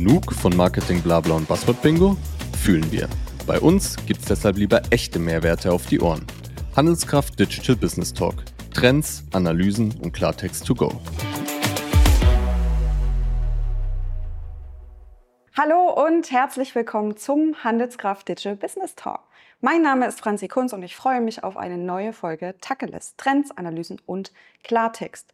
Genug von Marketing, Blabla und Buzzword Bingo? Fühlen wir. Bei uns gibt's deshalb lieber echte Mehrwerte auf die Ohren. Handelskraft Digital Business Talk. Trends, Analysen und Klartext to go. Hallo und herzlich willkommen zum Handelskraft Digital Business Talk. Mein Name ist Franzi Kunz und ich freue mich auf eine neue Folge Tacheles, Trends, Analysen und Klartext.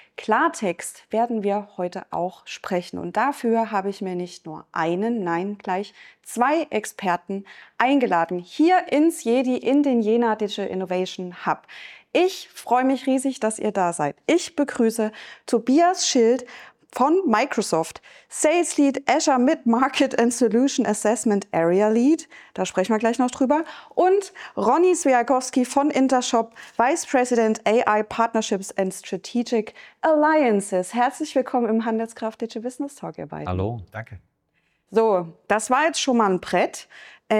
Klartext werden wir heute auch sprechen und dafür habe ich mir nicht nur einen, nein, gleich zwei Experten eingeladen hier ins Jedi, in den Jena Digital Innovation Hub. Ich freue mich riesig, dass ihr da seid. Ich begrüße Tobias Schild von Microsoft, Sales Lead, Azure Mid-Market and Solution Assessment Area Lead, da sprechen wir gleich noch drüber, und Ronny Swiatkowski von Intershop, Vice President AI Partnerships and Strategic Alliances. Herzlich willkommen im Handelskraft Digital Business Talk, ihr beiden. Hallo, danke. So, das war jetzt schon mal ein Brett.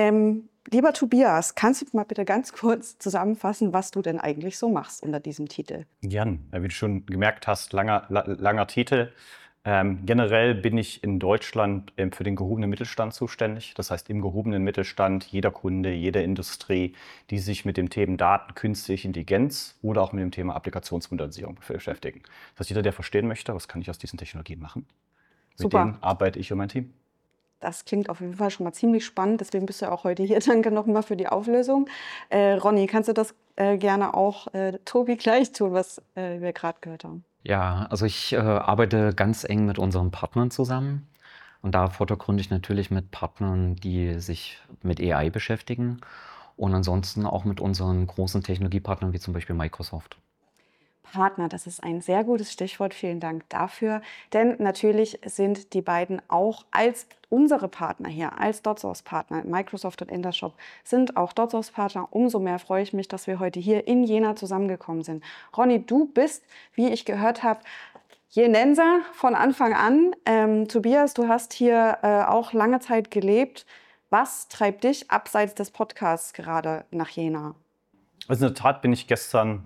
Lieber Tobias, kannst du mal bitte ganz kurz zusammenfassen, was du denn eigentlich so machst unter diesem Titel? Gern. Wie du schon gemerkt hast, langer Titel. Generell bin ich in Deutschland für den gehobenen Mittelstand zuständig. Das heißt, im gehobenen Mittelstand jeder Kunde, jede Industrie, die sich mit dem Thema Daten, künstliche Intelligenz oder auch mit dem Thema Applikationsmodernisierung beschäftigen. Das heißt, jeder, der verstehen möchte, was kann ich aus diesen Technologien machen, Super. mit denen arbeite ich und mein Team. Das klingt auf jeden Fall schon mal ziemlich spannend, deswegen bist du ja auch heute hier. Danke nochmal für die Auflösung. Ronny, kannst du das gerne auch Tobi gleich tun, was wir gerade gehört haben? Ja, also ich arbeite ganz eng mit unseren Partnern zusammen und da vordergründig natürlich mit Partnern, die sich mit AI beschäftigen und ansonsten auch mit unseren großen Technologiepartnern wie zum Beispiel Microsoft. Partner, das ist ein sehr gutes Stichwort. Vielen Dank dafür. Denn natürlich sind die beiden auch als unsere Partner hier, als DotSource-Partner, Microsoft und Intershop, sind auch DotSource-Partner. Umso mehr freue ich mich, dass wir heute hier in Jena zusammengekommen sind. Ronny, du bist, wie ich gehört habe, Jenenser von Anfang an. Tobias, du hast hier auch lange Zeit gelebt. Was treibt dich abseits des Podcasts gerade nach Jena? Also in der Tat bin ich gestern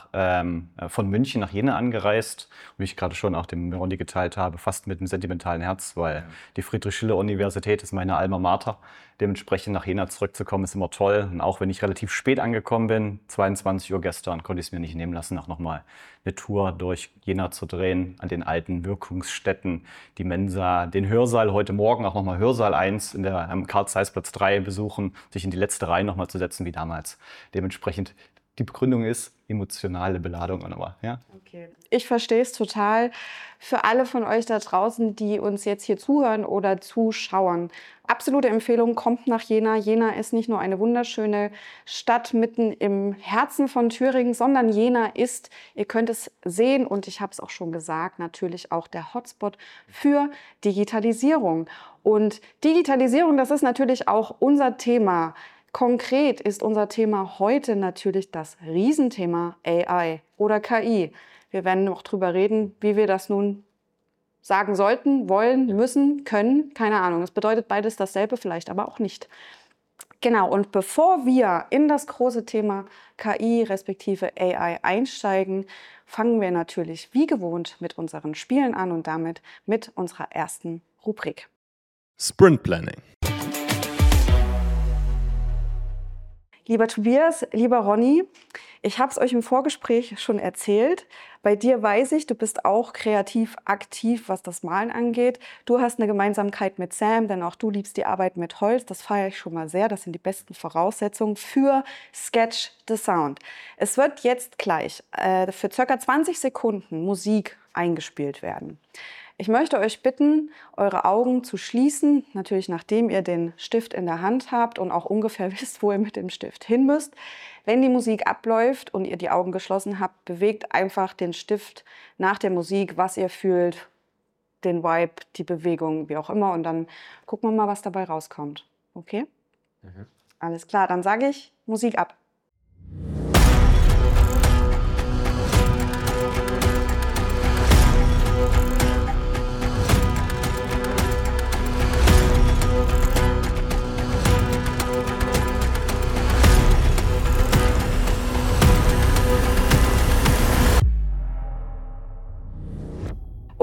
von München nach Jena angereist, wie ich gerade schon auch dem Ronny geteilt habe, fast mit einem sentimentalen Herz, weil die Friedrich-Schiller-Universität ist meine Alma Mater. Dementsprechend nach Jena zurückzukommen ist immer toll. Und auch wenn ich relativ spät angekommen bin, 22 Uhr gestern, konnte ich es mir nicht nehmen lassen, auch nochmal eine Tour durch Jena zu drehen, an den alten Wirkungsstätten, die Mensa, den Hörsaal, heute Morgen auch nochmal Hörsaal 1 am Karl-Zeiss-Platz 3 besuchen, sich in die letzte Reihe nochmal zu setzen wie damals. Dementsprechend, die Begründung ist emotionale Beladung. Aber, ja. Okay. Ich verstehe es total. Für alle von euch da draußen, die uns jetzt hier zuhören oder zuschauen, absolute Empfehlung, kommt nach Jena. Jena ist nicht nur eine wunderschöne Stadt mitten im Herzen von Thüringen, sondern Jena ist, ihr könnt es sehen und ich habe es auch schon gesagt, natürlich auch der Hotspot für Digitalisierung. Und Digitalisierung, das ist natürlich auch unser Thema. Konkret ist unser Thema heute natürlich das Riesenthema AI oder KI. Wir werden noch drüber reden, wie wir das nun sagen sollten, wollen, müssen, können. Keine Ahnung. Es bedeutet beides dasselbe, vielleicht aber auch nicht. Genau, und bevor wir in das große Thema KI respektive AI einsteigen, fangen wir natürlich wie gewohnt mit unseren Spielen an und damit mit unserer ersten Rubrik. Sprint Planning. Lieber Tobias, lieber Ronny, ich habe es euch im Vorgespräch schon erzählt. Bei dir weiß ich, du bist auch kreativ aktiv, was das Malen angeht. Du hast eine Gemeinsamkeit mit Sam, denn auch du liebst die Arbeit mit Holz. Das feiere ich schon mal sehr. Das sind die besten Voraussetzungen für Sketch the Sound. Es wird jetzt gleich für ca. 20 Sekunden Musik eingespielt werden. Ich möchte euch bitten, eure Augen zu schließen, natürlich nachdem ihr den Stift in der Hand habt und auch ungefähr wisst, wo ihr mit dem Stift hin müsst. Wenn die Musik abläuft und ihr die Augen geschlossen habt, bewegt einfach den Stift nach der Musik, was ihr fühlt, den Vibe, die Bewegung, wie auch immer. Und dann gucken wir mal, was dabei rauskommt. Okay? Alles klar, dann sage ich Musik ab.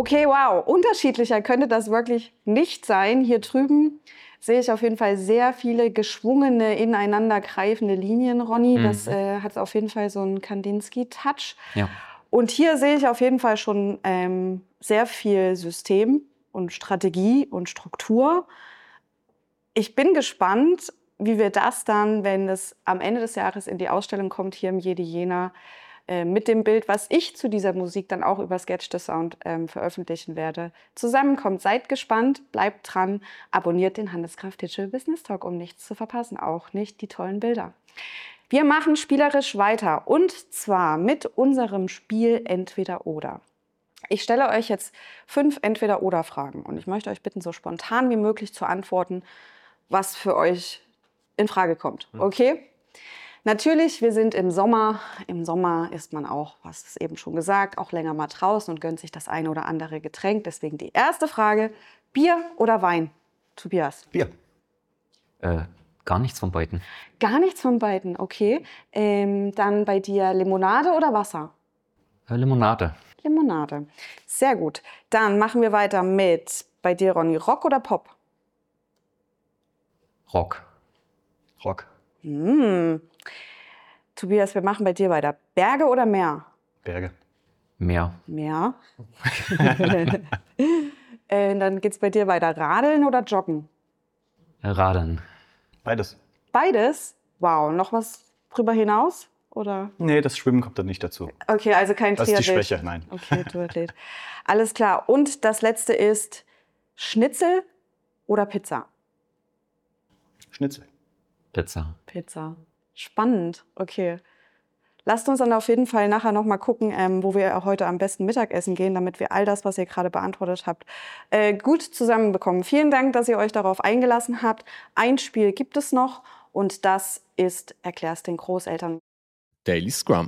Okay, wow, unterschiedlicher könnte das wirklich nicht sein. Hier drüben sehe ich auf jeden Fall sehr viele geschwungene, ineinander greifende Linien, Ronny. Das hat auf jeden Fall so einen Kandinsky-Touch. Ja. Und hier sehe ich auf jeden Fall schon sehr viel System und Strategie und Struktur. Ich bin gespannt, wie wir das dann, wenn es am Ende des Jahres in die Ausstellung kommt, hier im Jedi Jena, mit dem Bild, was ich zu dieser Musik dann auch über Sketch the Sound veröffentlichen werde, zusammenkommt. Seid gespannt, bleibt dran, abonniert den Handelskraft Digital Business Talk, um nichts zu verpassen, auch nicht die tollen Bilder. Wir machen spielerisch weiter und zwar mit unserem Spiel Entweder-Oder. Ich stelle euch jetzt 5 Entweder-Oder-Fragen und ich möchte euch bitten, so spontan wie möglich zu antworten, was für euch in Frage kommt. Okay? Natürlich, wir sind im Sommer. Im Sommer ist man auch, was ist eben schon gesagt, auch länger mal draußen und gönnt sich das eine oder andere Getränk. Deswegen die erste Frage, Bier oder Wein? Tobias? Bier. Gar nichts von beiden. Gar nichts von beiden, okay. Dann bei dir Limonade oder Wasser? Limonade. Limonade. Sehr gut. Dann machen wir weiter mit, bei dir Ronny, Rock oder Pop? Rock. Rock. Tobias, wir machen bei dir weiter. Berge oder Meer? Berge. Meer. Meer. Dann geht's bei dir weiter. Radeln oder Joggen? Radeln. Beides. Beides? Wow. Noch was drüber hinaus? Oder? Nee, das Schwimmen kommt dann nicht dazu. Okay, also kein Das ist die Triathlet. Schwäche, nein. Okay, Triathlet. Alles klar. Und das letzte ist Schnitzel oder Pizza? Schnitzel. Pizza. Pizza. Spannend. Okay. Lasst uns dann auf jeden Fall nachher noch mal gucken, wo wir heute am besten Mittagessen gehen, damit wir all das, was ihr gerade beantwortet habt, gut zusammenbekommen. Vielen Dank, dass ihr euch darauf eingelassen habt. Ein Spiel gibt es noch und das ist Erklär's den Großeltern. Daily Scrum.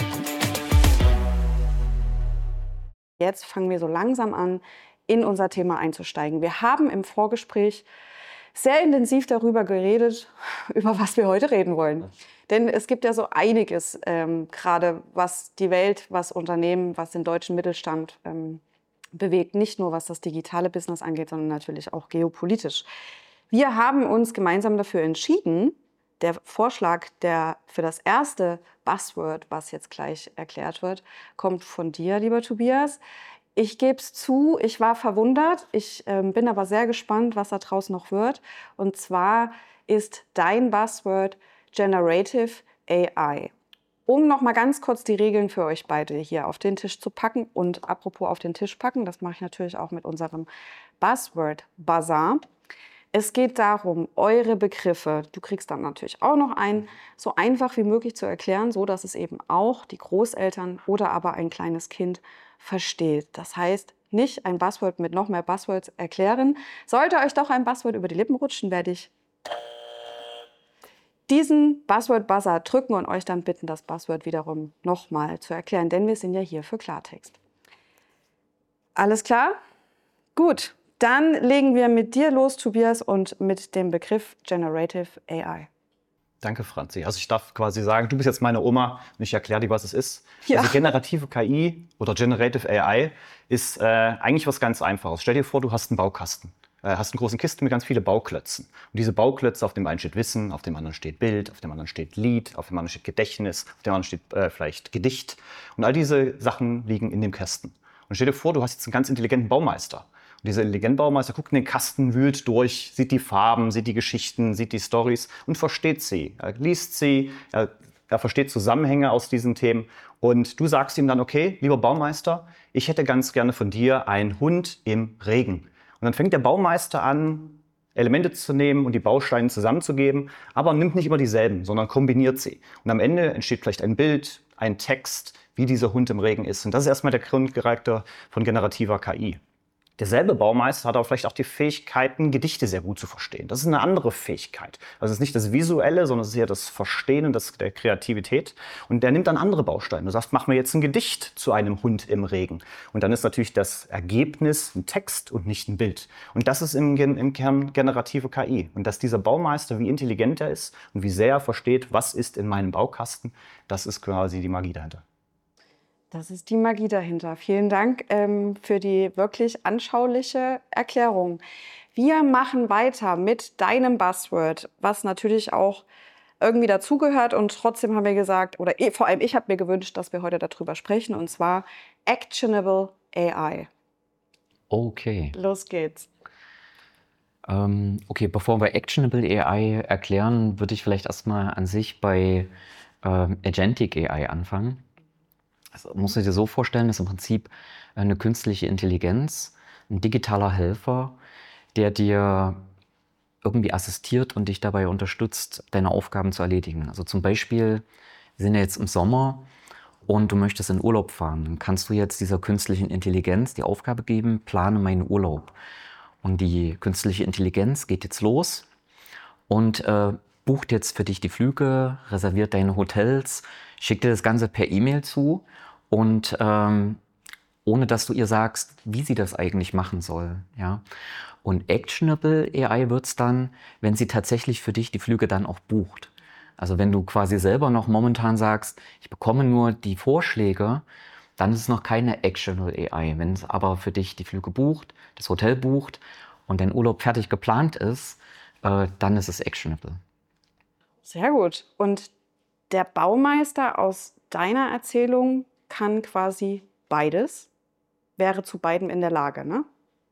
Jetzt fangen wir so langsam an, in unser Thema einzusteigen. Wir haben im Vorgespräch sehr intensiv darüber geredet, über was wir heute reden wollen. Denn es gibt ja so einiges, gerade was die Welt, was Unternehmen, was den deutschen Mittelstand bewegt. Nicht nur was das digitale Business angeht, sondern natürlich auch geopolitisch. Wir haben uns gemeinsam dafür entschieden, der Vorschlag, der für das erste Buzzword, was jetzt gleich erklärt wird, kommt von dir, lieber Tobias. Ich gebe es zu, ich war verwundert. Ich bin aber sehr gespannt, was da draußen noch wird. Und zwar ist dein Buzzword Generative AI. Um noch mal ganz kurz die Regeln für euch beide hier auf den Tisch zu packen und apropos auf den Tisch packen, das mache ich natürlich auch mit unserem Buzzword Bazaar. Es geht darum, eure Begriffe, du kriegst dann natürlich auch noch einen, so einfach wie möglich zu erklären, so dass es eben auch die Großeltern oder aber ein kleines Kind versteht. Das heißt, nicht ein Buzzword mit noch mehr Buzzwords erklären. Sollte euch doch ein Buzzword über die Lippen rutschen, werde ich diesen Buzzword-Buzzer drücken und euch dann bitten, das Buzzword wiederum nochmal zu erklären, denn wir sind ja hier für Klartext. Alles klar? Gut, dann legen wir mit dir los, Tobias, und mit dem Begriff Generative AI. Danke, Franzi. Also ich darf quasi sagen, du bist jetzt meine Oma und ich erkläre dir, was es ist. Ja. Also generative KI oder Generative AI ist eigentlich was ganz Einfaches. Stell dir vor, du hast einen Baukasten. Hast einen großen Kisten mit ganz vielen Bauklötzen. Und diese Bauklötze, auf dem einen steht Wissen, auf dem anderen steht Bild, auf dem anderen steht Lied, auf dem anderen steht Gedächtnis, auf dem anderen steht vielleicht Gedicht. Und all diese Sachen liegen in dem Kasten. Und stell dir vor, du hast jetzt einen ganz intelligenten Baumeister. Und dieser intelligente Baumeister guckt in den Kasten, wühlt durch, sieht die Farben, sieht die Geschichten, sieht die Storys und versteht sie. Er liest sie, er versteht Zusammenhänge aus diesen Themen. Und du sagst ihm dann, okay, lieber Baumeister, ich hätte ganz gerne von dir einen Hund im Regen. Und dann fängt der Baumeister an, Elemente zu nehmen und die Bausteine zusammenzugeben, aber nimmt nicht immer dieselben, sondern kombiniert sie. Und am Ende entsteht vielleicht ein Bild, ein Text, wie dieser Hund im Regen ist. Und das ist erstmal der Grundcharakter von generativer KI. Derselbe Baumeister hat aber vielleicht auch die Fähigkeiten, Gedichte sehr gut zu verstehen. Das ist eine andere Fähigkeit. Also es ist nicht das Visuelle, sondern es ist eher das Verstehen und der Kreativität. Und der nimmt dann andere Bausteine. Du sagst, mach mir jetzt ein Gedicht zu einem Hund im Regen. Und dann ist natürlich das Ergebnis ein Text und nicht ein Bild. Und das ist im Kern generative KI. Und dass dieser Baumeister, wie intelligent er ist und wie sehr er versteht, was ist in meinem Baukasten, das ist quasi die Magie dahinter. Das ist die Magie dahinter. Vielen Dank für die wirklich anschauliche Erklärung. Wir machen weiter mit deinem Buzzword, was natürlich auch irgendwie dazugehört. Und trotzdem haben wir gesagt, oder vor allem ich habe mir gewünscht, dass wir heute darüber sprechen, und zwar Actionable AI. Okay. Los geht's. Okay, bevor wir Actionable AI erklären, würde ich vielleicht erstmal an sich bei Agentic AI anfangen. Also musst du dir so vorstellen, das ist im Prinzip eine künstliche Intelligenz, ein digitaler Helfer, der dir irgendwie assistiert und dich dabei unterstützt, deine Aufgaben zu erledigen. Also zum Beispiel, wir sind ja jetzt im Sommer und du möchtest in Urlaub fahren. Dann kannst du jetzt dieser künstlichen Intelligenz die Aufgabe geben, plane meinen Urlaub. Und die künstliche Intelligenz geht jetzt los und bucht jetzt für dich die Flüge, reserviert deine Hotels, schickt dir das Ganze per E-Mail zu und ohne dass du ihr sagst, wie sie das eigentlich machen soll. Ja? Und Actionable AI wird es dann, wenn sie tatsächlich für dich die Flüge dann auch bucht. Also wenn du quasi selber noch momentan sagst, ich bekomme nur die Vorschläge, dann ist es noch keine Actionable AI. Wenn es aber für dich die Flüge bucht, das Hotel bucht und dein Urlaub fertig geplant ist, dann ist es actionable. Sehr gut. Und der Baumeister aus deiner Erzählung kann quasi beides, wäre zu beidem in der Lage, ne?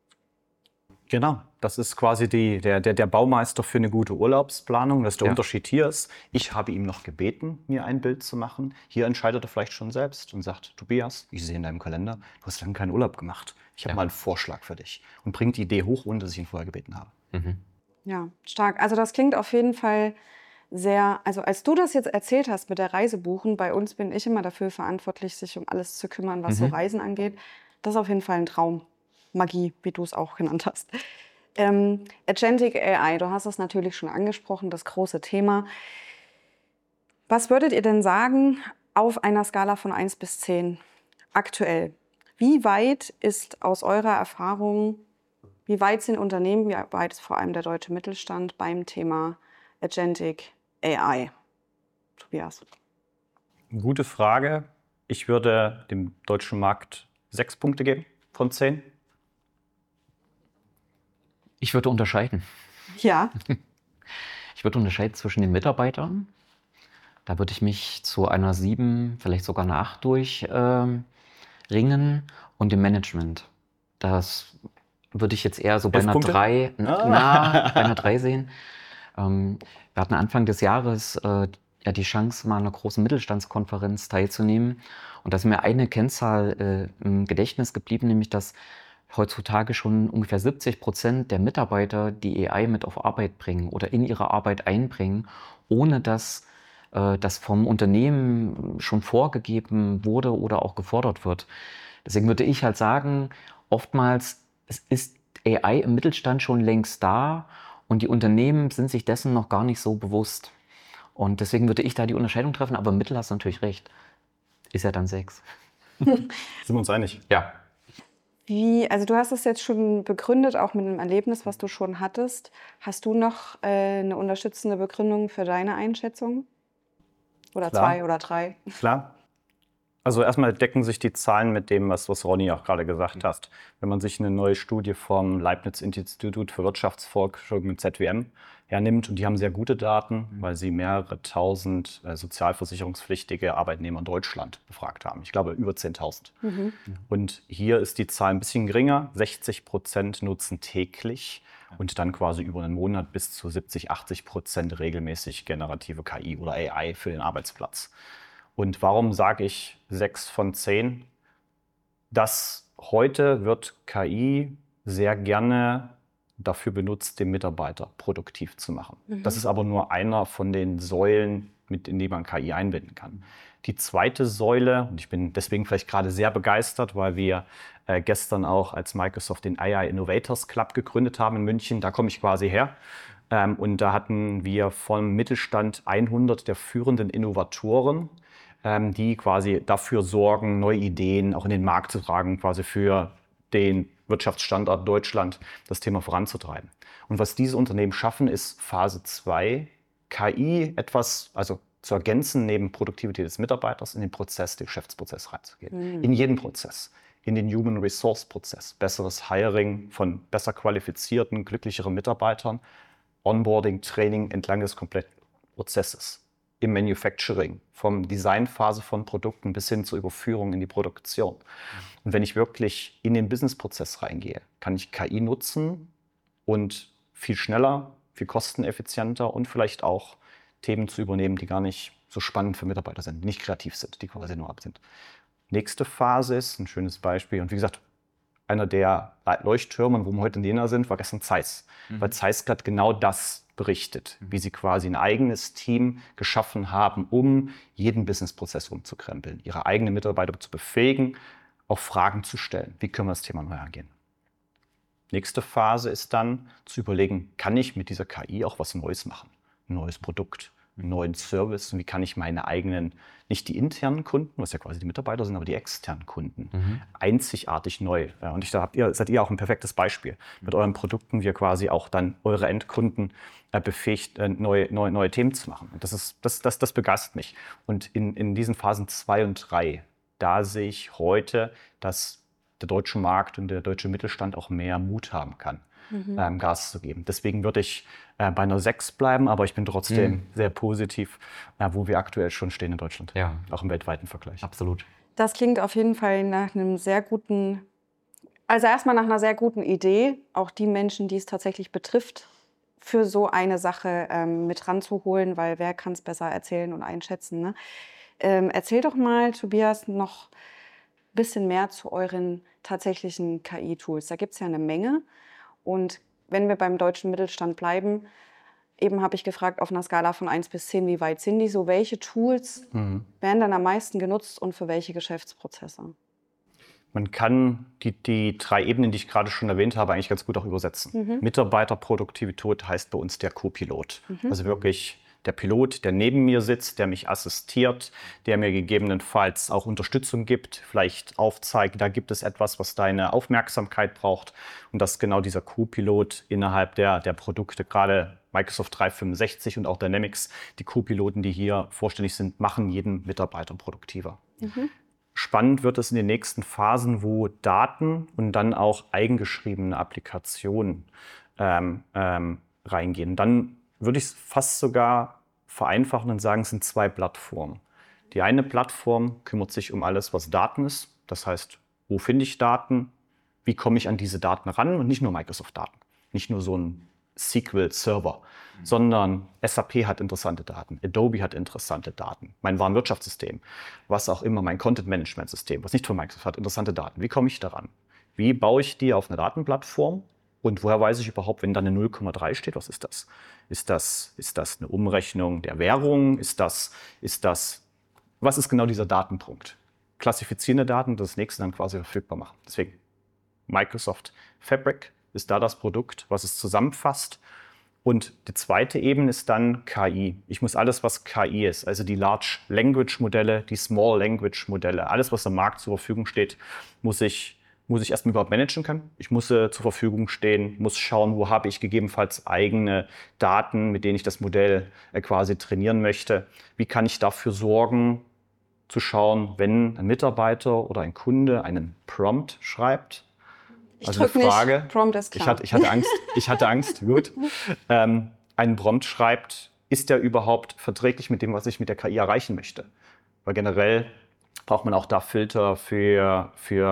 Genau, das ist quasi der Baumeister für eine gute Urlaubsplanung. Das ist der Ja. Unterschied hier ist, ich habe ihm noch gebeten, mir ein Bild zu machen. Hier entscheidet er vielleicht schon selbst und sagt, Tobias, ich sehe in deinem Kalender, du hast lange keinen Urlaub gemacht. Ich habe Ja. mal einen Vorschlag für dich. Und bringt die Idee hoch, ohne dass ich ihn vorher gebeten habe. Mhm. Ja, stark. Also das klingt auf jeden Fall sehr, also als du das jetzt erzählt hast mit der Reisebuchen, bei uns bin ich immer dafür verantwortlich, sich um alles zu kümmern, was so Reisen angeht. Das ist auf jeden Fall ein Traum. Magie, wie du es auch genannt hast. Agentic AI, du hast es natürlich schon angesprochen, das große Thema. Was würdet ihr denn sagen auf einer Skala von 1 bis 10 aktuell? Wie weit ist aus eurer Erfahrung, wie weit sind Unternehmen, wie weit ist vor allem der deutsche Mittelstand beim Thema Agentic AI? Tobias. Gute Frage. Ich würde dem deutschen Markt 6 Punkte geben von 10. Ich würde unterscheiden. Ja. Ich würde unterscheiden zwischen den Mitarbeitern. Da würde ich mich zu einer 7, vielleicht sogar einer 8 durchringen und dem Management. Das würde ich jetzt eher so bei 11 einer Punkte? 3, bei einer 3 sehen. Wir hatten Anfang des Jahres ja die Chance, mal an einer großen Mittelstandskonferenz teilzunehmen. Und da ist mir eine Kennzahl im Gedächtnis geblieben, nämlich dass heutzutage schon ungefähr 70% der Mitarbeiter die AI mit auf Arbeit bringen oder in ihre Arbeit einbringen, ohne dass das vom Unternehmen schon vorgegeben wurde oder auch gefordert wird. Deswegen würde ich halt sagen, oftmals es ist AI im Mittelstand schon längst da und die Unternehmen sind sich dessen noch gar nicht so bewusst. Und deswegen würde ich da die Unterscheidung treffen, aber im Mittel hast du natürlich recht. Ist ja dann 6. Sind wir uns einig? Ja. Also du hast es jetzt schon begründet, auch mit einem Erlebnis, was du schon hattest. Hast du noch eine unterstützende Begründung für deine Einschätzung? Oder Klar. 2 oder 3? Klar. Also erstmal decken sich die Zahlen mit dem, was Ronny auch gerade gesagt hat. Wenn man sich eine neue Studie vom Leibniz-Institut für Wirtschaftsforschung mit ZWM hernimmt, und die haben sehr gute Daten, weil sie mehrere tausend sozialversicherungspflichtige Arbeitnehmer in Deutschland befragt haben. Ich glaube über 10.000. Und hier ist die Zahl ein bisschen geringer. 60% nutzen täglich und dann quasi über einen Monat bis zu 70-80% regelmäßig generative KI oder AI für den Arbeitsplatz. Und warum sage ich 6 von 10? Das heute wird KI sehr gerne dafür benutzt, den Mitarbeiter produktiv zu machen. Das ist aber nur einer von den Säulen, in die man KI einbinden kann. Die zweite Säule, und ich bin deswegen vielleicht gerade sehr begeistert, weil wir gestern auch als Microsoft den AI Innovators Club gegründet haben in München, da komme ich quasi her. Und da hatten wir vom Mittelstand 100 der führenden Innovatoren, die quasi dafür sorgen, neue Ideen auch in den Markt zu tragen, quasi für den Wirtschaftsstandort Deutschland das Thema voranzutreiben. Und was diese Unternehmen schaffen, ist Phase 2, KI etwas, also zu ergänzen, neben Produktivität des Mitarbeiters in den Prozess, den Geschäftsprozess reinzugehen. In jeden Prozess. In den Human Resource Prozess. Besseres Hiring von besser qualifizierten, glücklicheren Mitarbeitern. Onboarding, Training entlang des kompletten Prozesses. Im Manufacturing, vom Designphase von Produkten bis hin zur Überführung in die Produktion. Und wenn ich wirklich in den Businessprozess reingehe, kann ich KI nutzen und viel schneller, viel kosteneffizienter und vielleicht auch Themen zu übernehmen, die gar nicht so spannend für Mitarbeiter sind, die nicht kreativ sind, die quasi nur ab sind. Nächste Phase ist ein schönes Beispiel. Und wie gesagt, einer der Leuchttürme, wo wir heute in Jena sind, war gestern Zeiss. Weil Zeiss hat genau das berichtet, wie sie quasi ein eigenes Team geschaffen haben, um jeden Businessprozess umzukrempeln, ihre eigenen Mitarbeiter zu befähigen, auch Fragen zu stellen. Wie können wir das Thema neu angehen? Nächste Phase ist dann zu überlegen, kann ich mit dieser KI auch was Neues machen? Ein neues Produkt, einen neuen Service. Und wie kann ich meine eigenen, nicht die internen Kunden, was ja quasi die Mitarbeiter sind, aber die externen Kunden, einzigartig neu. Und seid ihr auch ein perfektes Beispiel. Mit euren Produkten, wie ihr quasi auch dann eure Endkunden befähigt, neue Themen zu machen. Und das begeistert mich. Und in diesen Phasen 2 und 3, da sehe ich heute, dass der deutsche Markt und der deutsche Mittelstand auch mehr Mut haben kann, Gas zu geben. Deswegen würde ich bei einer 6 bleiben, aber ich bin trotzdem sehr positiv, wo wir aktuell schon stehen in Deutschland, auch im weltweiten Vergleich. Absolut. Das klingt auf jeden Fall nach einem sehr guten, also erstmal nach einer sehr guten Idee, auch die Menschen, die es tatsächlich betrifft, für so eine Sache mit ranzuholen, weil wer kann es besser erzählen und einschätzen, ne? Erzähl doch mal, Tobias, noch ein bisschen mehr zu euren tatsächlichen KI-Tools. Da gibt es ja eine Menge. Und wenn wir beim deutschen Mittelstand bleiben, eben habe ich gefragt, auf einer Skala von 1 bis 10, wie weit sind die? So, welche Tools werden dann am meisten genutzt und für welche Geschäftsprozesse? Man kann die 3 Ebenen, die ich gerade schon erwähnt habe, eigentlich ganz gut auch übersetzen. Mitarbeiterproduktivität heißt bei uns der Co-Pilot. Also wirklich der Pilot, der neben mir sitzt, der mich assistiert, der mir gegebenenfalls auch Unterstützung gibt, vielleicht aufzeigt, da gibt es etwas, was deine Aufmerksamkeit braucht. Und das ist genau dieser Co-Pilot innerhalb der Produkte, gerade Microsoft 365 und auch Dynamics, die Co-Piloten, die hier vorstellig sind, machen jeden Mitarbeiter produktiver. Spannend wird es in den nächsten Phasen, wo Daten und dann auch eigengeschriebene Applikationen reingehen. Dann würde ich es fast sogar vereinfachen und sagen, es sind 2 Plattformen. Die eine Plattform kümmert sich um alles, was Daten ist. Das heißt, wo finde ich Daten? Wie komme ich an diese Daten ran? Und nicht nur Microsoft-Daten, nicht nur so ein SQL-Server, sondern SAP hat interessante Daten, Adobe hat interessante Daten, mein Warenwirtschaftssystem, was auch immer, mein Content-Management-System, was nicht von Microsoft hat, interessante Daten. Wie komme ich daran? Wie baue ich die auf eine Datenplattform? Und woher weiß ich überhaupt, wenn da eine 0,3 steht, was ist das? Ist das eine Umrechnung der Währung? Was ist genau dieser Datenpunkt? Klassifizierende Daten, das nächste dann quasi verfügbar machen. Deswegen Microsoft Fabric ist da das Produkt, was es zusammenfasst. Und die zweite Ebene ist dann KI. Ich muss alles, was KI ist, also die Large Language Modelle, die Small Language Modelle, alles, was am Markt zur Verfügung steht, muss ich erstmal überhaupt managen können. Ich muss zur Verfügung stehen, muss schauen, wo habe ich gegebenenfalls eigene Daten, mit denen ich das Modell quasi trainieren möchte. Wie kann ich dafür sorgen, zu schauen, wenn ein Mitarbeiter oder ein Kunde einen Prompt schreibt? Also eine Frage. Nicht. Prompt ist klar. Ich hatte Angst, gut. Einen Prompt schreibt, ist der überhaupt verträglich mit dem, was ich mit der KI erreichen möchte? Weil generell braucht man auch da Filter für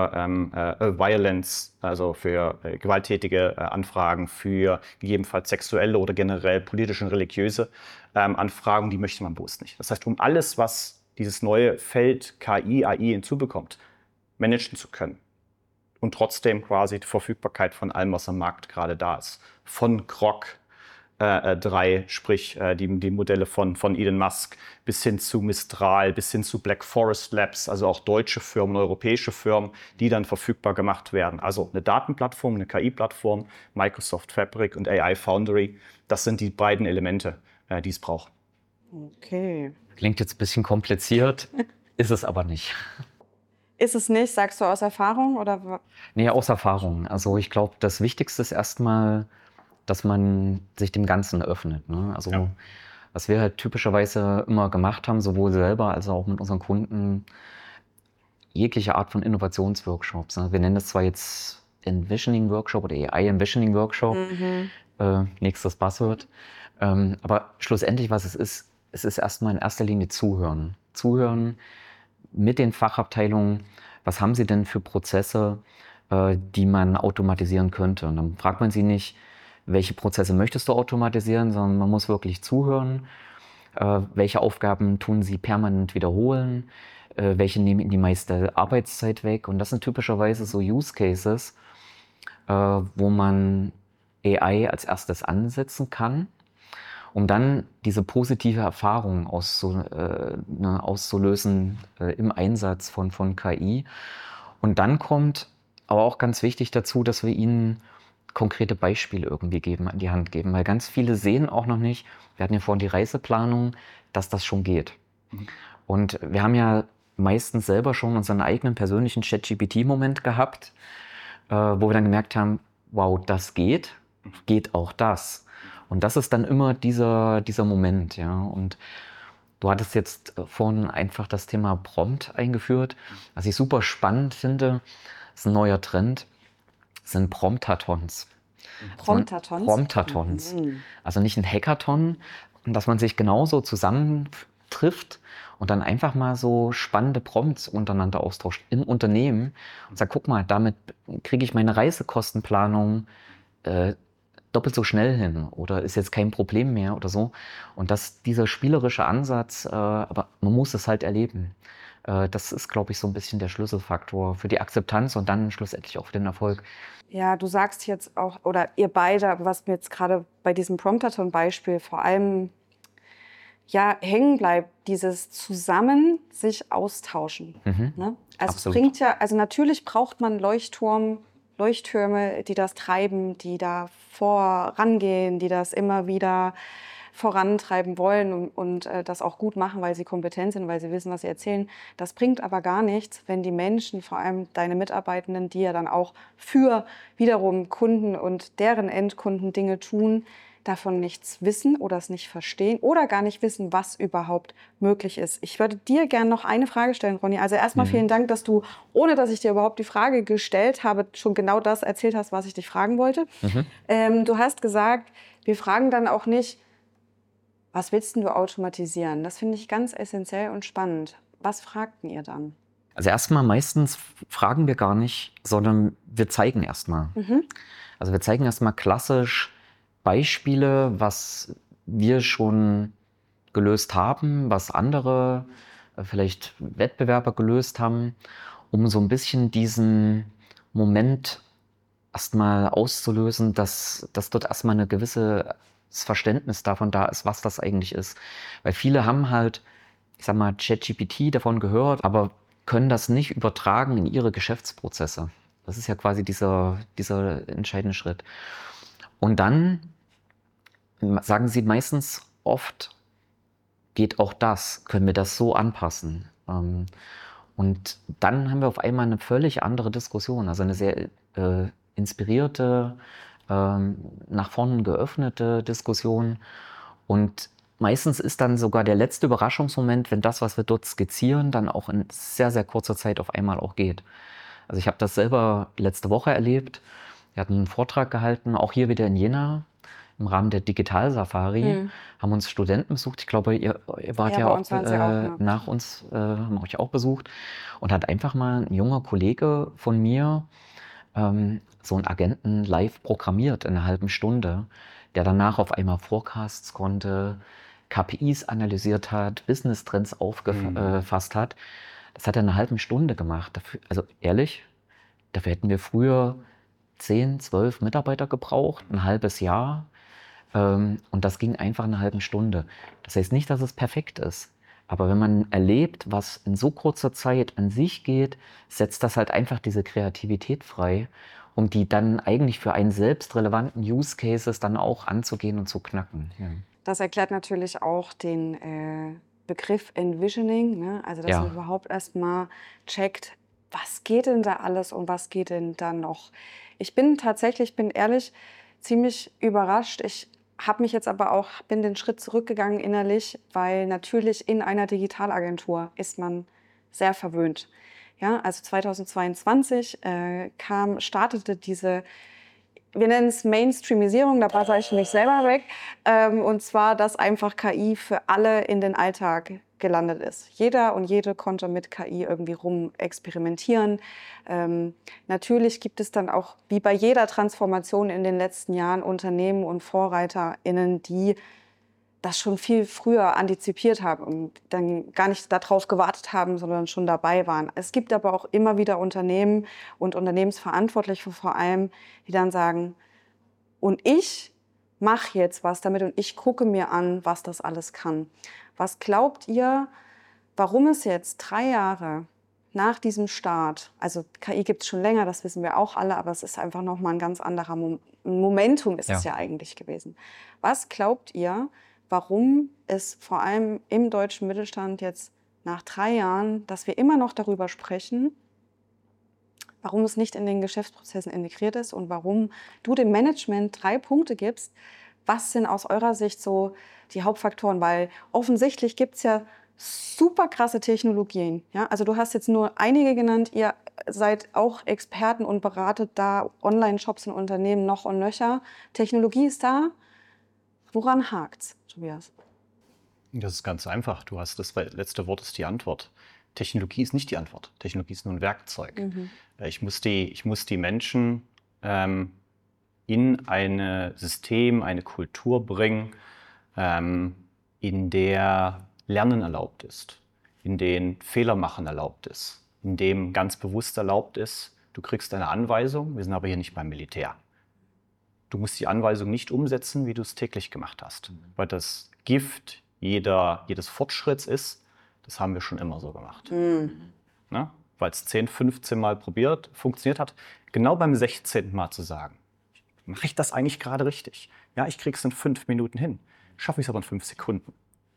Violence, also für gewalttätige Anfragen, für gegebenenfalls sexuelle oder generell politische und religiöse Anfragen, die möchte man bewusst nicht. Das heißt, um alles, was dieses neue Feld KI, AI hinzubekommt, managen zu können und trotzdem quasi die Verfügbarkeit von allem, was am Markt gerade da ist. Von Grok 3, sprich die Modelle von Elon Musk, bis hin zu Mistral, bis hin zu Black Forest Labs, also auch deutsche Firmen, europäische Firmen, die dann verfügbar gemacht werden. Also eine Datenplattform, eine KI-Plattform, Microsoft Fabric und AI Foundry, das sind die beiden Elemente, die es braucht. Okay. Klingt jetzt ein bisschen kompliziert, ist es aber nicht. Ist es nicht, sagst du aus Erfahrung? Oder? Nee, aus Erfahrung. Also ich glaube, das Wichtigste ist erstmal, dass man sich dem Ganzen öffnet. Ne? Also Was wir halt typischerweise immer gemacht haben, sowohl selber als auch mit unseren Kunden, jegliche Art von Innovationsworkshops. Ne? Wir nennen das zwar jetzt Envisioning-Workshop oder AI-Envisioning-Workshop, nächstes Buzzword, aber schlussendlich, was es ist erstmal in erster Linie Zuhören. Zuhören mit den Fachabteilungen, was haben sie denn für Prozesse, die man automatisieren könnte. Und dann fragt man sie nicht, welche Prozesse möchtest du automatisieren, sondern man muss wirklich zuhören, welche Aufgaben tun sie permanent wiederholen, welche nehmen ihnen die meiste Arbeitszeit weg. Und das sind typischerweise so Use Cases, wo man AI als erstes ansetzen kann, um dann diese positive Erfahrung auszulösen im Einsatz von KI. Und dann kommt aber auch ganz wichtig dazu, dass wir ihnen konkrete Beispiele irgendwie an die Hand geben, weil ganz viele sehen auch noch nicht, wir hatten ja vorhin die Reiseplanung, dass das schon geht. Und wir haben ja meistens selber schon unseren eigenen persönlichen ChatGPT-Moment gehabt, wo wir dann gemerkt haben, wow, das geht auch das. Und das ist dann immer dieser Moment, ja. Und du hattest jetzt vorhin einfach das Thema Prompt eingeführt. Was ich super spannend finde, ist ein neuer Trend, sind Promptathons. Promptathons? Promptathons. Also nicht ein Hackathon, dass man sich genauso zusammentrifft und dann einfach mal so spannende Prompts untereinander austauscht im Unternehmen und sagt, guck mal, damit kriege ich meine Reisekostenplanung doppelt so schnell hin oder ist jetzt kein Problem mehr oder so. Und dieser spielerische Ansatz, aber man muss es halt erleben. Das ist, glaube ich, so ein bisschen der Schlüsselfaktor für die Akzeptanz und dann schlussendlich auch für den Erfolg. Ja, du sagst jetzt auch, oder ihr beide, was mir jetzt gerade bei diesem Promptathon-Beispiel vor allem hängen bleibt, dieses zusammen sich austauschen. Ne? Also es bringt also natürlich braucht man Leuchttürme, die das treiben, die da vorangehen, die das immer wieder vorantreiben wollen und das auch gut machen, weil sie kompetent sind, weil sie wissen, was sie erzählen. Das bringt aber gar nichts, wenn die Menschen, vor allem deine Mitarbeitenden, die ja dann auch für wiederum Kunden und deren Endkunden Dinge tun, davon nichts wissen oder es nicht verstehen oder gar nicht wissen, was überhaupt möglich ist. Ich würde dir gerne noch eine Frage stellen, Ronny. Also erstmal vielen Dank, dass du, ohne dass ich dir überhaupt die Frage gestellt habe, schon genau das erzählt hast, was ich dich fragen wollte. Du hast gesagt, wir fragen dann auch nicht, was willst denn du automatisieren? Das finde ich ganz essentiell und spannend. Was fragten ihr dann? Also erstmal meistens fragen wir gar nicht, sondern wir zeigen erstmal. Also wir zeigen erstmal klassisch Beispiele, was wir schon gelöst haben, was andere, vielleicht Wettbewerber gelöst haben, um so ein bisschen diesen Moment erstmal auszulösen, dass dort erstmal eine gewisse Verständnis davon da ist, was das eigentlich ist. Weil viele haben halt, ich sag mal, ChatGPT davon gehört, aber können das nicht übertragen in ihre Geschäftsprozesse. Das ist ja quasi dieser entscheidende Schritt. Und dann sagen sie meistens oft, geht auch das, können wir das so anpassen. Und dann haben wir auf einmal eine völlig andere Diskussion, also eine sehr inspirierte, nach vorne geöffnete Diskussion. Und meistens ist dann sogar der letzte Überraschungsmoment, wenn das, was wir dort skizzieren, dann auch in sehr, sehr kurzer Zeit auf einmal auch geht. Also ich habe das selber letzte Woche erlebt. Wir hatten einen Vortrag gehalten, auch hier wieder in Jena, im Rahmen der Digital Safari, haben uns Studenten besucht. Ich glaube, ihr wart ja auch nach uns, haben euch auch besucht. Und hat einfach mal ein junger Kollege von mir so einen Agenten live programmiert in einer halben Stunde, der danach auf einmal Forecasts konnte, KPIs analysiert hat, Business-Trends aufgefasst hat. Das hat er in einer halben Stunde gemacht. Dafür, also ehrlich, dafür hätten wir früher 10, 12 Mitarbeiter gebraucht, ein halbes Jahr. Und das ging einfach in einer halben Stunde. Das heißt nicht, dass es perfekt ist. Aber wenn man erlebt, was in so kurzer Zeit an sich geht, setzt das halt einfach diese Kreativität frei, um die dann eigentlich für einen selbst relevanten Use Cases dann auch anzugehen und zu knacken. Ja. Das erklärt natürlich auch den Begriff Envisioning, ne? Also dass man überhaupt erstmal checkt, was geht denn da alles und was geht denn da noch. Ich bin ehrlich, ziemlich überrascht. Ich habe mich jetzt aber auch, bin den Schritt zurückgegangen innerlich, weil natürlich in einer Digitalagentur ist man sehr verwöhnt. Ja, also 2022 startete diese, wir nennen es Mainstreamisierung, da passe ich mich selber weg, und zwar, dass einfach KI für alle in den Alltag gelandet ist. Jeder und jede konnte mit KI irgendwie rum experimentieren. Natürlich gibt es dann auch, wie bei jeder Transformation in den letzten Jahren, Unternehmen und VorreiterInnen, die das schon viel früher antizipiert haben und dann gar nicht darauf gewartet haben, sondern schon dabei waren. Es gibt aber auch immer wieder Unternehmen und Unternehmensverantwortliche vor allem, die dann sagen, und ich mache jetzt was damit und ich gucke mir an, was das alles kann. Was glaubt ihr, warum es jetzt 3 Jahre nach diesem Start, also KI gibt es schon länger, das wissen wir auch alle, aber es ist einfach nochmal ein ganz anderer Momentum ist es ja eigentlich gewesen. Was glaubt ihr, warum es vor allem im deutschen Mittelstand jetzt nach 3 Jahren, dass wir immer noch darüber sprechen, warum es nicht in den Geschäftsprozessen integriert ist und warum du dem Management 3 Punkte gibst? Was sind aus eurer Sicht so die Hauptfaktoren? Weil offensichtlich gibt es ja super krasse Technologien. Ja? Also du hast jetzt nur einige genannt. Ihr seid auch Experten und beratet da Online-Shops und Unternehmen noch und nöcher. Technologie ist da. Woran hakt's, Tobias? Das ist ganz einfach. Du hast das letzte Wort ist die Antwort. Technologie ist nicht die Antwort. Technologie ist nur ein Werkzeug. Ich muss die Menschen in ein System, eine Kultur bringen, in der Lernen erlaubt ist, in dem Fehler machen erlaubt ist, in dem ganz bewusst erlaubt ist, du kriegst eine Anweisung, wir sind aber hier nicht beim Militär. Du musst die Anweisung nicht umsetzen, wie du es täglich gemacht hast. Weil das Gift jedes Fortschritts ist, das haben wir schon immer so gemacht. Weil es 10, 15 Mal funktioniert hat, genau beim 16. Mal zu sagen, mache ich das eigentlich gerade richtig? Ja, ich kriege es in 5 Minuten hin. Schaffe ich es aber in 5 Sekunden?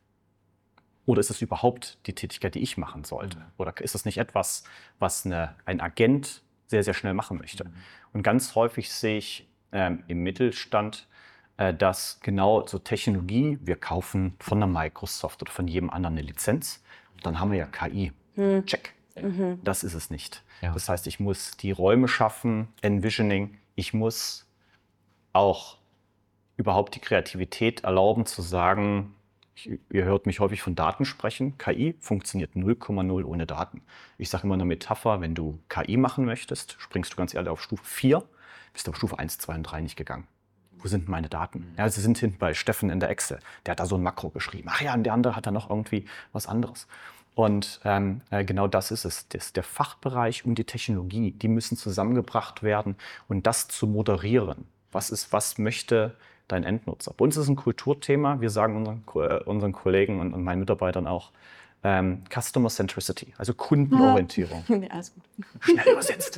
Oder ist es überhaupt die Tätigkeit, die ich machen sollte? Oder ist das nicht etwas, was ein Agent sehr, sehr schnell machen möchte? Und ganz häufig sehe ich im Mittelstand, dass genau so Technologie, wir kaufen von der Microsoft oder von jedem anderen eine Lizenz, dann haben wir ja KI. Check. Das ist es nicht. Ja. Das heißt, ich muss die Räume schaffen, Envisioning, ich muss auch überhaupt die Kreativität erlauben zu sagen, ihr hört mich häufig von Daten sprechen, KI funktioniert 0,0 ohne Daten. Ich sage immer eine Metapher, wenn du KI machen möchtest, springst du ganz ehrlich auf Stufe 4, bist auf Stufe 1, 2 und 3 nicht gegangen. Wo sind meine Daten? Ja, sie sind hinten bei Steffen in der Excel. Der hat da so ein Makro geschrieben. Ach ja, und der andere hat da noch irgendwie was anderes. Und genau das ist es. Der Fachbereich und die Technologie, die müssen zusammengebracht werden und das zu moderieren. Was möchte dein Endnutzer? Bei uns ist es ein Kulturthema. Wir sagen unseren Kollegen und meinen Mitarbeitern auch Customer Centricity, also Kundenorientierung. Nee, alles gut. Schnell übersetzt.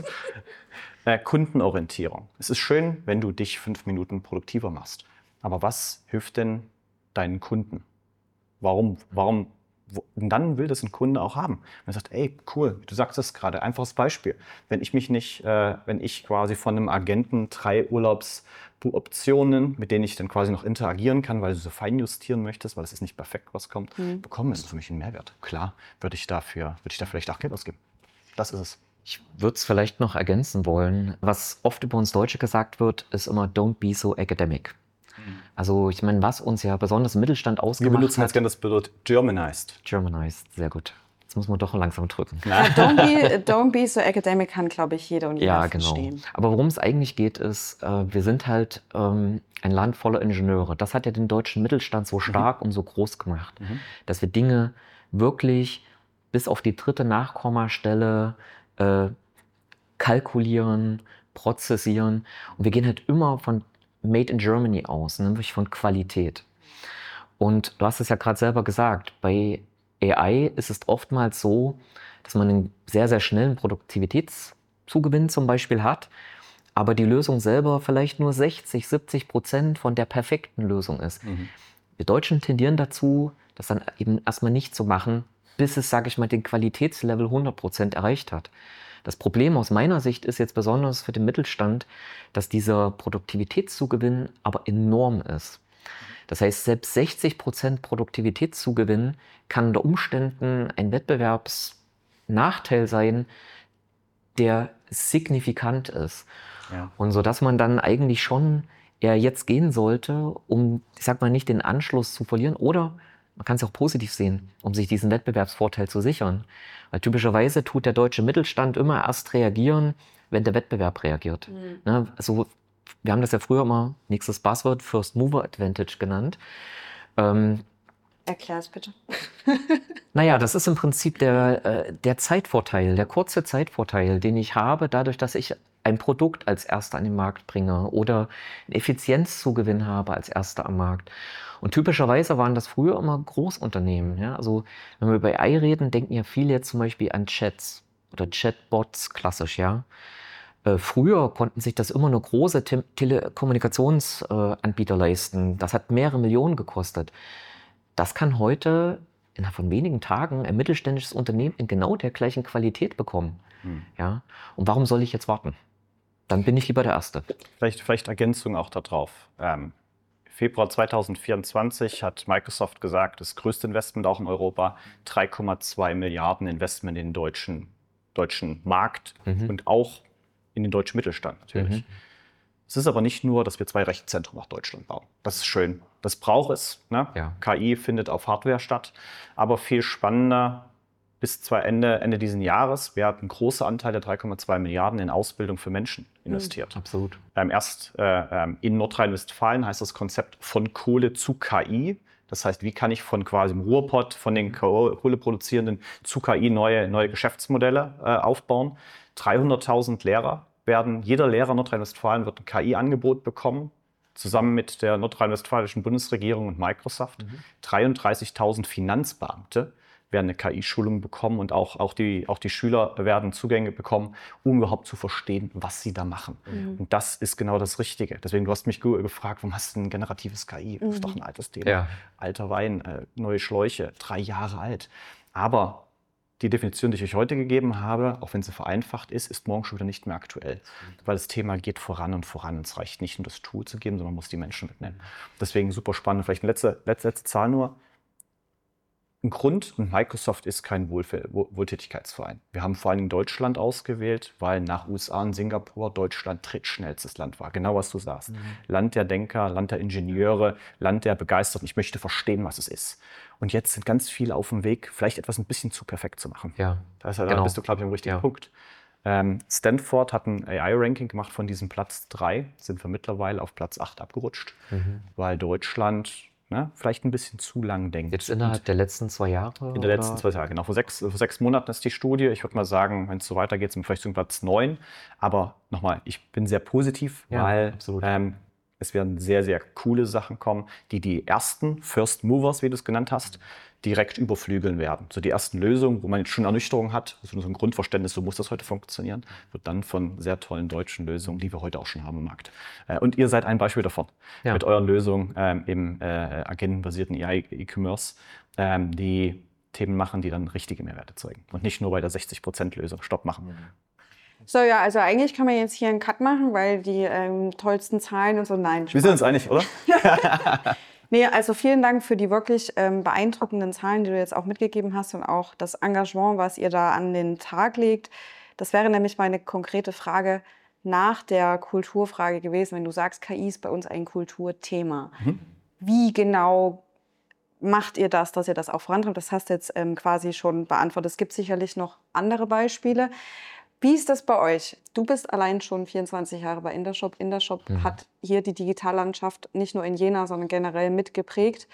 Kundenorientierung. Es ist schön, wenn du dich 5 Minuten produktiver machst. Aber was hilft denn deinen Kunden? Warum? Und dann will das ein Kunde auch haben. Man sagt, ey, cool, du sagst es gerade, einfaches Beispiel. Wenn ich quasi von einem Agenten 3 Urlaubsoptionen, mit denen ich dann quasi noch interagieren kann, weil du so feinjustieren möchtest, weil es ist nicht perfekt, was kommt, bekomme, ist für mich ein Mehrwert. Klar, würde ich da vielleicht auch Geld ausgeben. Das ist es. Ich würde es vielleicht noch ergänzen wollen. Was oft über uns Deutsche gesagt wird, ist immer don't be so academic. Also ich meine, was uns ja besonders im Mittelstand ausgemacht hat. Wir benutzen jetzt gerne das Wort Germanized. Germanized, sehr gut. Jetzt muss man doch langsam drücken. Don't be so academic kann, glaube ich, jeder und jeder verstehen. Genau. Aber worum es eigentlich geht, ist, wir sind halt ein Land voller Ingenieure. Das hat ja den deutschen Mittelstand so stark und so groß gemacht, dass wir Dinge wirklich bis auf die 3. Nachkommastelle kalkulieren, prozessieren. Und wir gehen halt immer von Made in Germany aus, nämlich von Qualität. Und du hast es ja gerade selber gesagt, bei AI ist es oftmals so, dass man einen sehr, sehr schnellen Produktivitätszugewinn zum Beispiel hat, aber die Lösung selber vielleicht nur 60-70% von der perfekten Lösung ist. Wir Deutschen tendieren dazu, das dann eben erstmal nicht zu machen, bis es, sage ich mal, den Qualitätslevel 100% erreicht hat. Das Problem aus meiner Sicht ist jetzt besonders für den Mittelstand, dass dieser Produktivitätszugewinn aber enorm ist. Das heißt, selbst 60% Produktivitätszugewinn kann unter Umständen ein Wettbewerbsnachteil sein, der signifikant ist. Ja. Und so dass man dann eigentlich schon eher jetzt gehen sollte, um, ich sag mal, nicht den Anschluss zu verlieren, oder man kann es auch positiv sehen, um sich diesen Wettbewerbsvorteil zu sichern. Weil typischerweise tut der deutsche Mittelstand immer erst reagieren, wenn der Wettbewerb reagiert. Ne? Also, wir haben das ja früher immer, nächstes Buzzword, First Mover Advantage genannt. Erklär es bitte. Naja, das ist im Prinzip der Zeitvorteil, der kurze Zeitvorteil, den ich habe, dadurch, dass ich ein Produkt als Erster an den Markt bringe oder einen Effizienzzugewinn habe als Erster am Markt. Und typischerweise waren das früher immer Großunternehmen. Ja? Also wenn wir über AI reden, denken ja viele jetzt zum Beispiel an Chats oder Chatbots, klassisch, ja. Früher konnten sich das immer nur große Telekommunikationsanbieter leisten. Das hat mehrere Millionen gekostet. Das kann heute innerhalb von wenigen Tagen ein mittelständisches Unternehmen in genau der gleichen Qualität bekommen. Ja? Und warum soll ich jetzt warten? Dann bin ich lieber der Erste. Vielleicht Ergänzung auch darauf. Februar 2024 hat Microsoft gesagt, das größte Investment auch in Europa, 3,2 Milliarden Investment in den deutschen Markt und auch in den deutschen Mittelstand natürlich. Es ist aber nicht nur, dass wir 2 Rechenzentren nach Deutschland bauen. Das ist schön. Das braucht es. Ne? Ja. KI findet auf Hardware statt. Aber viel spannender, bis Ende dieses Jahres werden ein großer Anteil der 3,2 Milliarden in Ausbildung für Menschen investiert. Absolut. Erst in Nordrhein-Westfalen heißt das Konzept von Kohle zu KI. Das heißt, wie kann ich von quasi dem Ruhrpott, von den Kohleproduzierenden zu KI neue Geschäftsmodelle aufbauen. 300.000 Lehrer jeder Lehrer in Nordrhein-Westfalen wird ein KI-Angebot bekommen, zusammen mit der nordrhein-westfälischen Bundesregierung und Microsoft. 33.000 Finanzbeamte werden eine KI-Schulung bekommen und auch die Schüler werden Zugänge bekommen, um überhaupt zu verstehen, was sie da machen. Und das ist genau das Richtige. Deswegen, du hast mich gefragt, warum hast du ein generatives KI? Das ist doch ein altes Thema. Ja. Alter Wein, neue Schläuche, 3 Jahre alt. Aber die Definition, die ich euch heute gegeben habe, auch wenn sie vereinfacht ist morgen schon wieder nicht mehr aktuell. Weil das Thema geht voran und voran. Es reicht nicht nur das Tool zu geben, sondern man muss die Menschen mitnehmen. Deswegen super spannend. Vielleicht eine letzte Zahl nur. Ein Grund, und Microsoft ist kein Wohltätigkeitsverein. Wir haben vor allem Deutschland ausgewählt, weil nach USA und Singapur Deutschland drittschnellstes Land war. Genau, was du sagst. Land der Denker, Land der Ingenieure, Land der Begeisterten. Ich möchte verstehen, was es ist. Und jetzt sind ganz viele auf dem Weg, vielleicht etwas ein bisschen zu perfekt zu machen. Ja, Da bist du, glaube ich, am richtigen Punkt. Stanford hat ein AI-Ranking gemacht von diesem Platz 3. Sind wir mittlerweile auf Platz 8 abgerutscht, weil Deutschland vielleicht ein bisschen zu lang denkt. Jetzt innerhalb der letzten 2 Jahre? In den letzten 2 Jahren, genau. Vor 6 Monaten ist die Studie. Ich würde mal sagen, wenn es so weitergeht, sind wir vielleicht zum Platz 9. Aber nochmal, ich bin sehr positiv, weil es werden sehr, sehr coole Sachen kommen, die ersten First Movers, wie du es genannt hast, direkt überflügeln werden. So die ersten Lösungen, wo man jetzt schon Ernüchterung hat, also so ein Grundverständnis, so muss das heute funktionieren, wird dann von sehr tollen deutschen Lösungen, die wir heute auch schon haben im Markt. Und ihr seid ein Beispiel davon, mit euren Lösungen im agentenbasierten AI-E-Commerce, die Themen machen, die dann richtige Mehrwerte zeigen und nicht nur bei der 60%-Lösung Stopp machen. So, ja, also eigentlich kann man jetzt hier einen Cut machen, weil die tollsten Zahlen und so, nein. Wir sind uns einig, oder? Nee, also vielen Dank für die wirklich beeindruckenden Zahlen, die du jetzt auch mitgegeben hast und auch das Engagement, was ihr da an den Tag legt. Das wäre nämlich meine konkrete Frage nach der Kulturfrage gewesen, wenn du sagst, KI ist bei uns ein Kulturthema. Wie genau macht ihr das, dass ihr das auch vorantreibt? Das hast du jetzt quasi schon beantwortet. Es gibt sicherlich noch andere Beispiele. Wie ist das bei euch? Du bist allein schon 24 Jahre bei Intershop. Intershop hat hier die Digitallandschaft nicht nur in Jena, sondern generell mitgeprägt.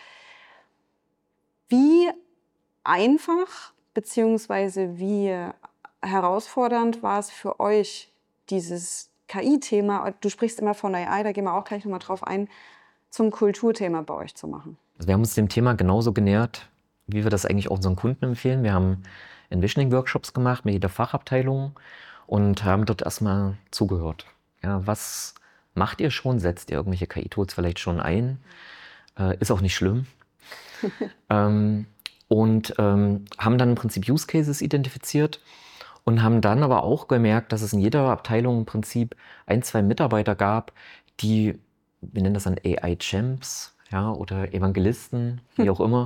Wie einfach bzw. wie herausfordernd war es für euch, dieses KI-Thema, du sprichst immer von AI, da gehen wir auch gleich nochmal drauf ein, zum Kulturthema bei euch zu machen? Also wir haben uns dem Thema genauso genähert, wie wir das eigentlich auch unseren Kunden empfehlen. Wir haben Envisioning-Workshops gemacht mit jeder Fachabteilung und haben dort erstmal zugehört. Ja, was macht ihr schon? Setzt ihr irgendwelche KI-Tools vielleicht schon ein? Ist auch nicht schlimm. Haben dann im Prinzip Use Cases identifiziert und haben dann aber auch gemerkt, dass es in jeder Abteilung im Prinzip 1, 2 Mitarbeiter gab, die, wir nennen das dann AI-Champs, ja, oder Evangelisten, wie auch immer,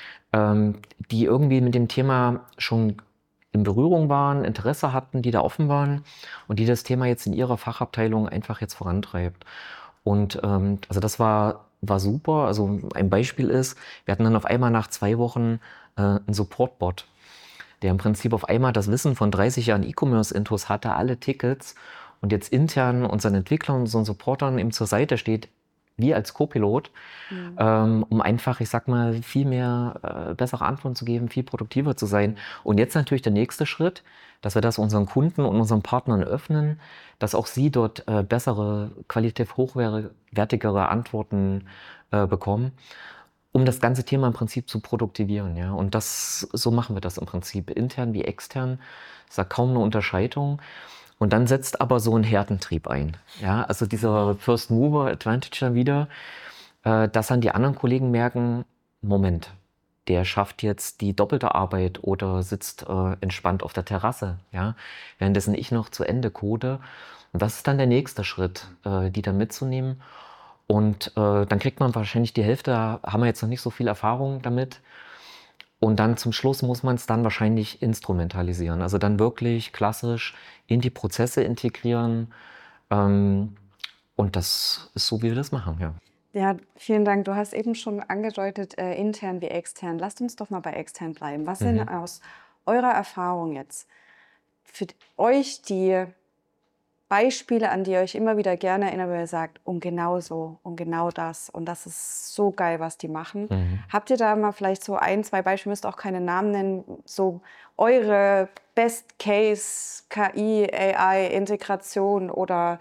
die irgendwie mit dem Thema schon in Berührung waren, Interesse hatten, die da offen waren und die das Thema jetzt in ihrer Fachabteilung einfach jetzt vorantreibt. Und also das war super. Also ein Beispiel ist, wir hatten dann auf einmal nach 2 Wochen einen Support-Bot, der im Prinzip auf einmal das Wissen von 30 Jahren E-Commerce-Intus hatte, alle Tickets und jetzt intern unseren Entwicklern, unseren Supportern eben zur Seite steht, wie als Co-Pilot, um einfach, ich sag mal, viel mehr bessere Antworten zu geben, viel produktiver zu sein. Und jetzt natürlich der nächste Schritt, dass wir das unseren Kunden und unseren Partnern öffnen, dass auch sie dort bessere, qualitativ hochwertigere Antworten bekommen, um das ganze Thema im Prinzip zu produktivieren. Ja? Und so machen wir das im Prinzip, intern wie extern. Es ist kaum eine Unterscheidung. Und dann setzt aber so ein Herdentrieb ein. Ja? Also dieser First Mover Advantage dann wieder, dass dann die anderen Kollegen merken, Moment, der schafft jetzt die doppelte Arbeit oder sitzt entspannt auf der Terrasse, ja? Währenddessen ich noch zu Ende code. Und das ist dann der nächste Schritt, die dann mitzunehmen. Und dann kriegt man wahrscheinlich die Hälfte, da haben wir jetzt noch nicht so viel Erfahrung damit. Und dann zum Schluss muss man es dann wahrscheinlich instrumentalisieren. Also dann wirklich klassisch in die Prozesse integrieren. Und das ist so, wie wir das machen, ja. Ja, vielen Dank. Du hast eben schon angedeutet, intern wie extern. Lasst uns doch mal bei extern bleiben. Was sind aus eurer Erfahrung jetzt für euch die Beispiele, an die ihr euch immer wieder gerne erinnert, wo ihr sagt, und genau so und genau das und das ist so geil, was die machen. Habt ihr da mal vielleicht so 1, 2 Beispiele, müsst auch keine Namen nennen, so eure Best Case KI, AI, Integration oder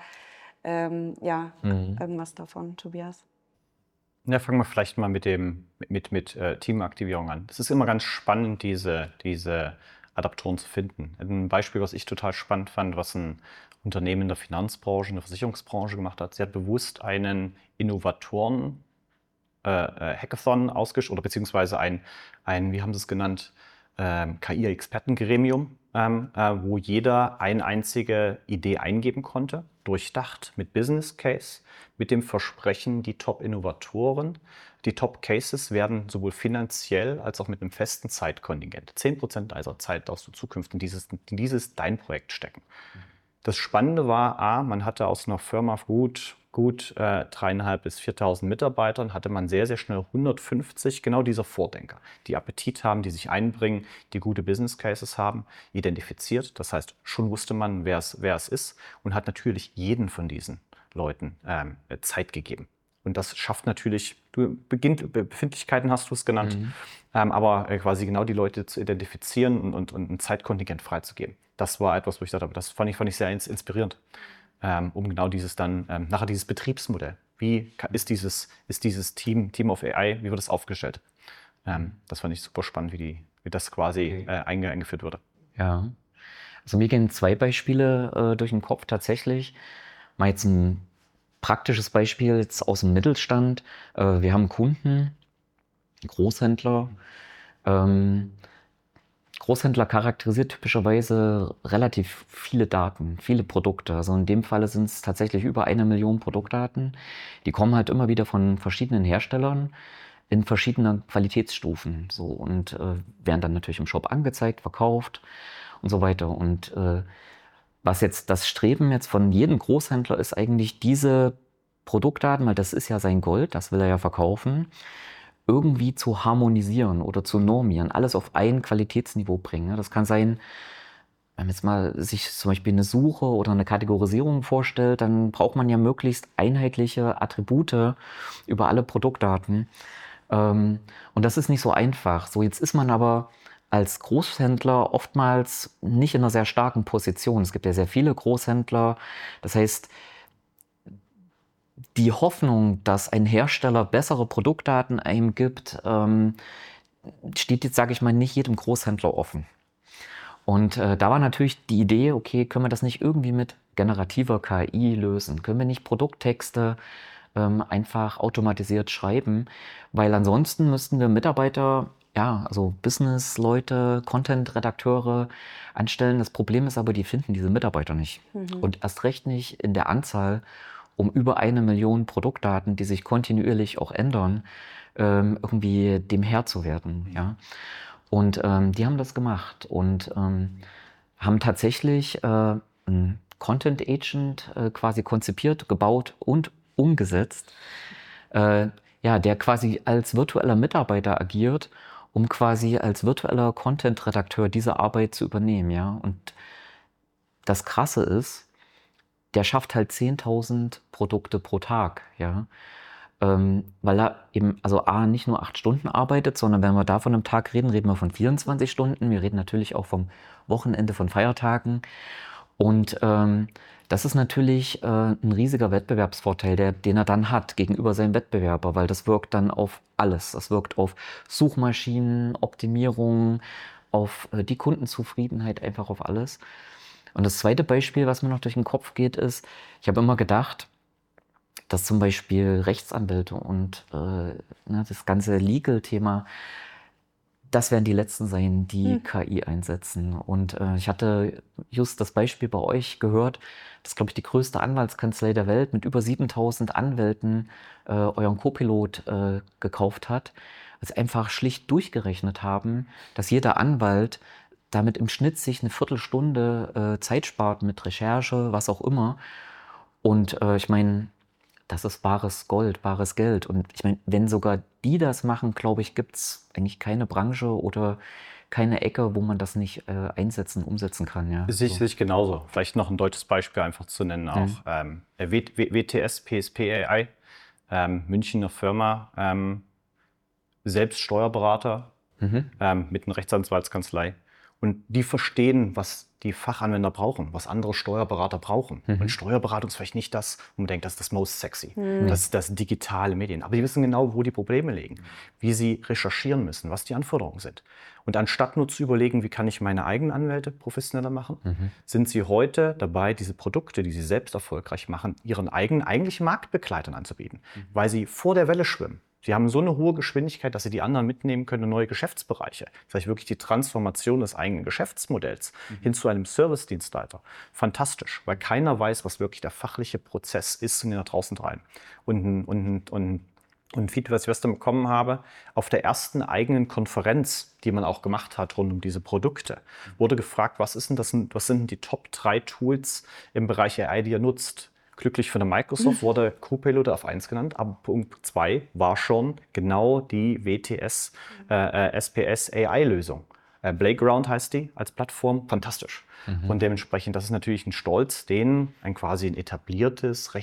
irgendwas davon, Tobias? Ja, fangen wir vielleicht mal mit Teamaktivierung an. Es ist immer ganz spannend, diese Adaptoren zu finden. Ein Beispiel, was ich total spannend fand, was ein Unternehmen in der Finanzbranche, in der Versicherungsbranche gemacht hat. Sie hat bewusst einen Innovatoren Hackathon ausgeschrieben, oder beziehungsweise ein, wie haben sie es genannt, KI-Expertengremium, wo jeder eine einzige Idee eingeben konnte, durchdacht mit Business Case, mit dem Versprechen, die Top-Innovatoren, die Top-Cases werden sowohl finanziell als auch mit einem festen Zeitkontingent, 10% deiner Zeit darfst du zukünftig in dieses dein Projekt stecken. Das Spannende war, man hatte aus einer Firma gut 3.500 bis 4.000 Mitarbeitern, hatte man sehr, sehr schnell 150 genau dieser Vordenker, die Appetit haben, die sich einbringen, die gute Business Cases haben, identifiziert. Das heißt, schon wusste man, wer es ist und hat natürlich jeden von diesen Leuten Zeit gegeben. Und das schafft natürlich, Befindlichkeiten hast du es genannt, aber quasi genau die Leute zu identifizieren und ein Zeitkontingent freizugeben. Das war etwas, wo ich dachte, das fand ich sehr inspirierend, um genau dieses dann, nachher dieses Betriebsmodell. Wie ist dieses Team of AI, wie wird das aufgestellt? Das fand ich super spannend, wie das quasi eingeführt wurde. Ja, also mir gehen 2 Beispiele durch den Kopf tatsächlich. Mal jetzt ein praktisches Beispiel jetzt aus dem Mittelstand. Wir haben Kunden, Großhändler. Großhändler charakterisiert typischerweise relativ viele Daten, viele Produkte. Also in dem Falle sind es tatsächlich über 1 Million Produktdaten. Die kommen halt immer wieder von verschiedenen Herstellern in verschiedenen Qualitätsstufen. So, und werden dann natürlich im Shop angezeigt, verkauft und so weiter. Und was jetzt das Streben jetzt von jedem Großhändler ist eigentlich diese Produktdaten, weil das ist ja sein Gold, das will er ja verkaufen, irgendwie zu harmonisieren oder zu normieren, alles auf ein Qualitätsniveau bringen. Das kann sein, wenn man jetzt mal sich zum Beispiel eine Suche oder eine Kategorisierung vorstellt, dann braucht man ja möglichst einheitliche Attribute über alle Produktdaten. Und das ist nicht so einfach. So, jetzt ist man aber als Großhändler oftmals nicht in einer sehr starken Position. Es gibt ja sehr viele Großhändler. Das heißt, die Hoffnung, dass ein Hersteller bessere Produktdaten einem gibt, steht jetzt, sage ich mal, nicht jedem Großhändler offen. Und da war natürlich die Idee, okay, können wir das nicht irgendwie mit generativer KI lösen? Können wir nicht Produkttexte einfach automatisiert schreiben? Weil ansonsten müssten wir Mitarbeiter, ja, also Business-Leute, Content-Redakteure anstellen. Das Problem ist aber, die finden diese Mitarbeiter nicht. Und erst recht nicht in der Anzahl, um über 1 Million Produktdaten, die sich kontinuierlich auch ändern, irgendwie dem Herr zu werden. Ja? Und die haben das gemacht und haben tatsächlich einen Content Agent quasi konzipiert, gebaut und umgesetzt, ja, der quasi als virtueller Mitarbeiter agiert, um quasi als virtueller Content-Redakteur diese Arbeit zu übernehmen. Ja? Und das Krasse ist, der schafft halt 10.000 Produkte pro Tag. Ja? Weil er eben, also A, nicht nur 8 Stunden arbeitet, sondern wenn wir da von einem Tag reden, reden wir von 24 Stunden. Wir reden natürlich auch vom Wochenende, von Feiertagen. Und das ist natürlich ein riesiger Wettbewerbsvorteil, den er dann hat gegenüber seinem Wettbewerber, weil das wirkt dann auf alles. Das wirkt auf Suchmaschinen, Optimierung, auf die Kundenzufriedenheit, einfach auf alles. Und das zweite Beispiel, was mir noch durch den Kopf geht, ist, ich habe immer gedacht, dass zum Beispiel Rechtsanwälte und das ganze Legal-Thema, das werden die Letzten sein, die KI einsetzen. Und ich hatte just das Beispiel bei euch gehört, dass, glaube ich, die größte Anwaltskanzlei der Welt mit über 7.000 Anwälten euren Copilot gekauft hat, weil sie einfach schlicht durchgerechnet haben, dass jeder Anwalt damit im Schnitt sich eine Viertelstunde Zeit spart mit Recherche, was auch immer. Und ich meine, das ist bares Gold, bares Geld. Und ich meine, wenn sogar die das machen, glaube ich, gibt es eigentlich keine Branche oder keine Ecke, wo man das nicht einsetzen, umsetzen kann. Ja. Sicherlich genauso. Vielleicht noch ein deutsches Beispiel einfach zu nennen auch. WTS, PSP AI, Münchner Firma, selbst Steuerberater mit einer Rechtsanwaltskanzlei. Und die verstehen, was die Fachanwender brauchen, was andere Steuerberater brauchen. Und Steuerberatung ist vielleicht nicht das, wo man denkt, das ist das most sexy. Das ist das digitale Medien. Aber die wissen genau, wo die Probleme liegen, wie sie recherchieren müssen, was die Anforderungen sind. Und anstatt nur zu überlegen, wie kann ich meine eigenen Anwälte professioneller machen, sind sie heute dabei, diese Produkte, die sie selbst erfolgreich machen, ihren eigenen eigentlichen Marktbegleitern anzubieten, weil sie vor der Welle schwimmen. Sie haben so eine hohe Geschwindigkeit, dass sie die anderen mitnehmen können in neue Geschäftsbereiche. Das heißt wirklich die Transformation des eigenen Geschäftsmodells hin zu einem Service-Dienstleister. Fantastisch, weil keiner weiß, was wirklich der fachliche Prozess ist und den da draußen rein. Und Feedback, was ich gestern bekommen habe, auf der ersten eigenen Konferenz, die man auch gemacht hat rund um diese Produkte, wurde gefragt, was sind denn die Top 3 Tools im Bereich AI, die ihr nutzt? Glücklich für Microsoft wurde Copilot auf 1 genannt, aber Punkt 2 war schon genau die WTS SPS AI-Lösung. Playground heißt die als Plattform, fantastisch. Und dementsprechend, das ist natürlich ein Stolz, den ein quasi ein etabliertes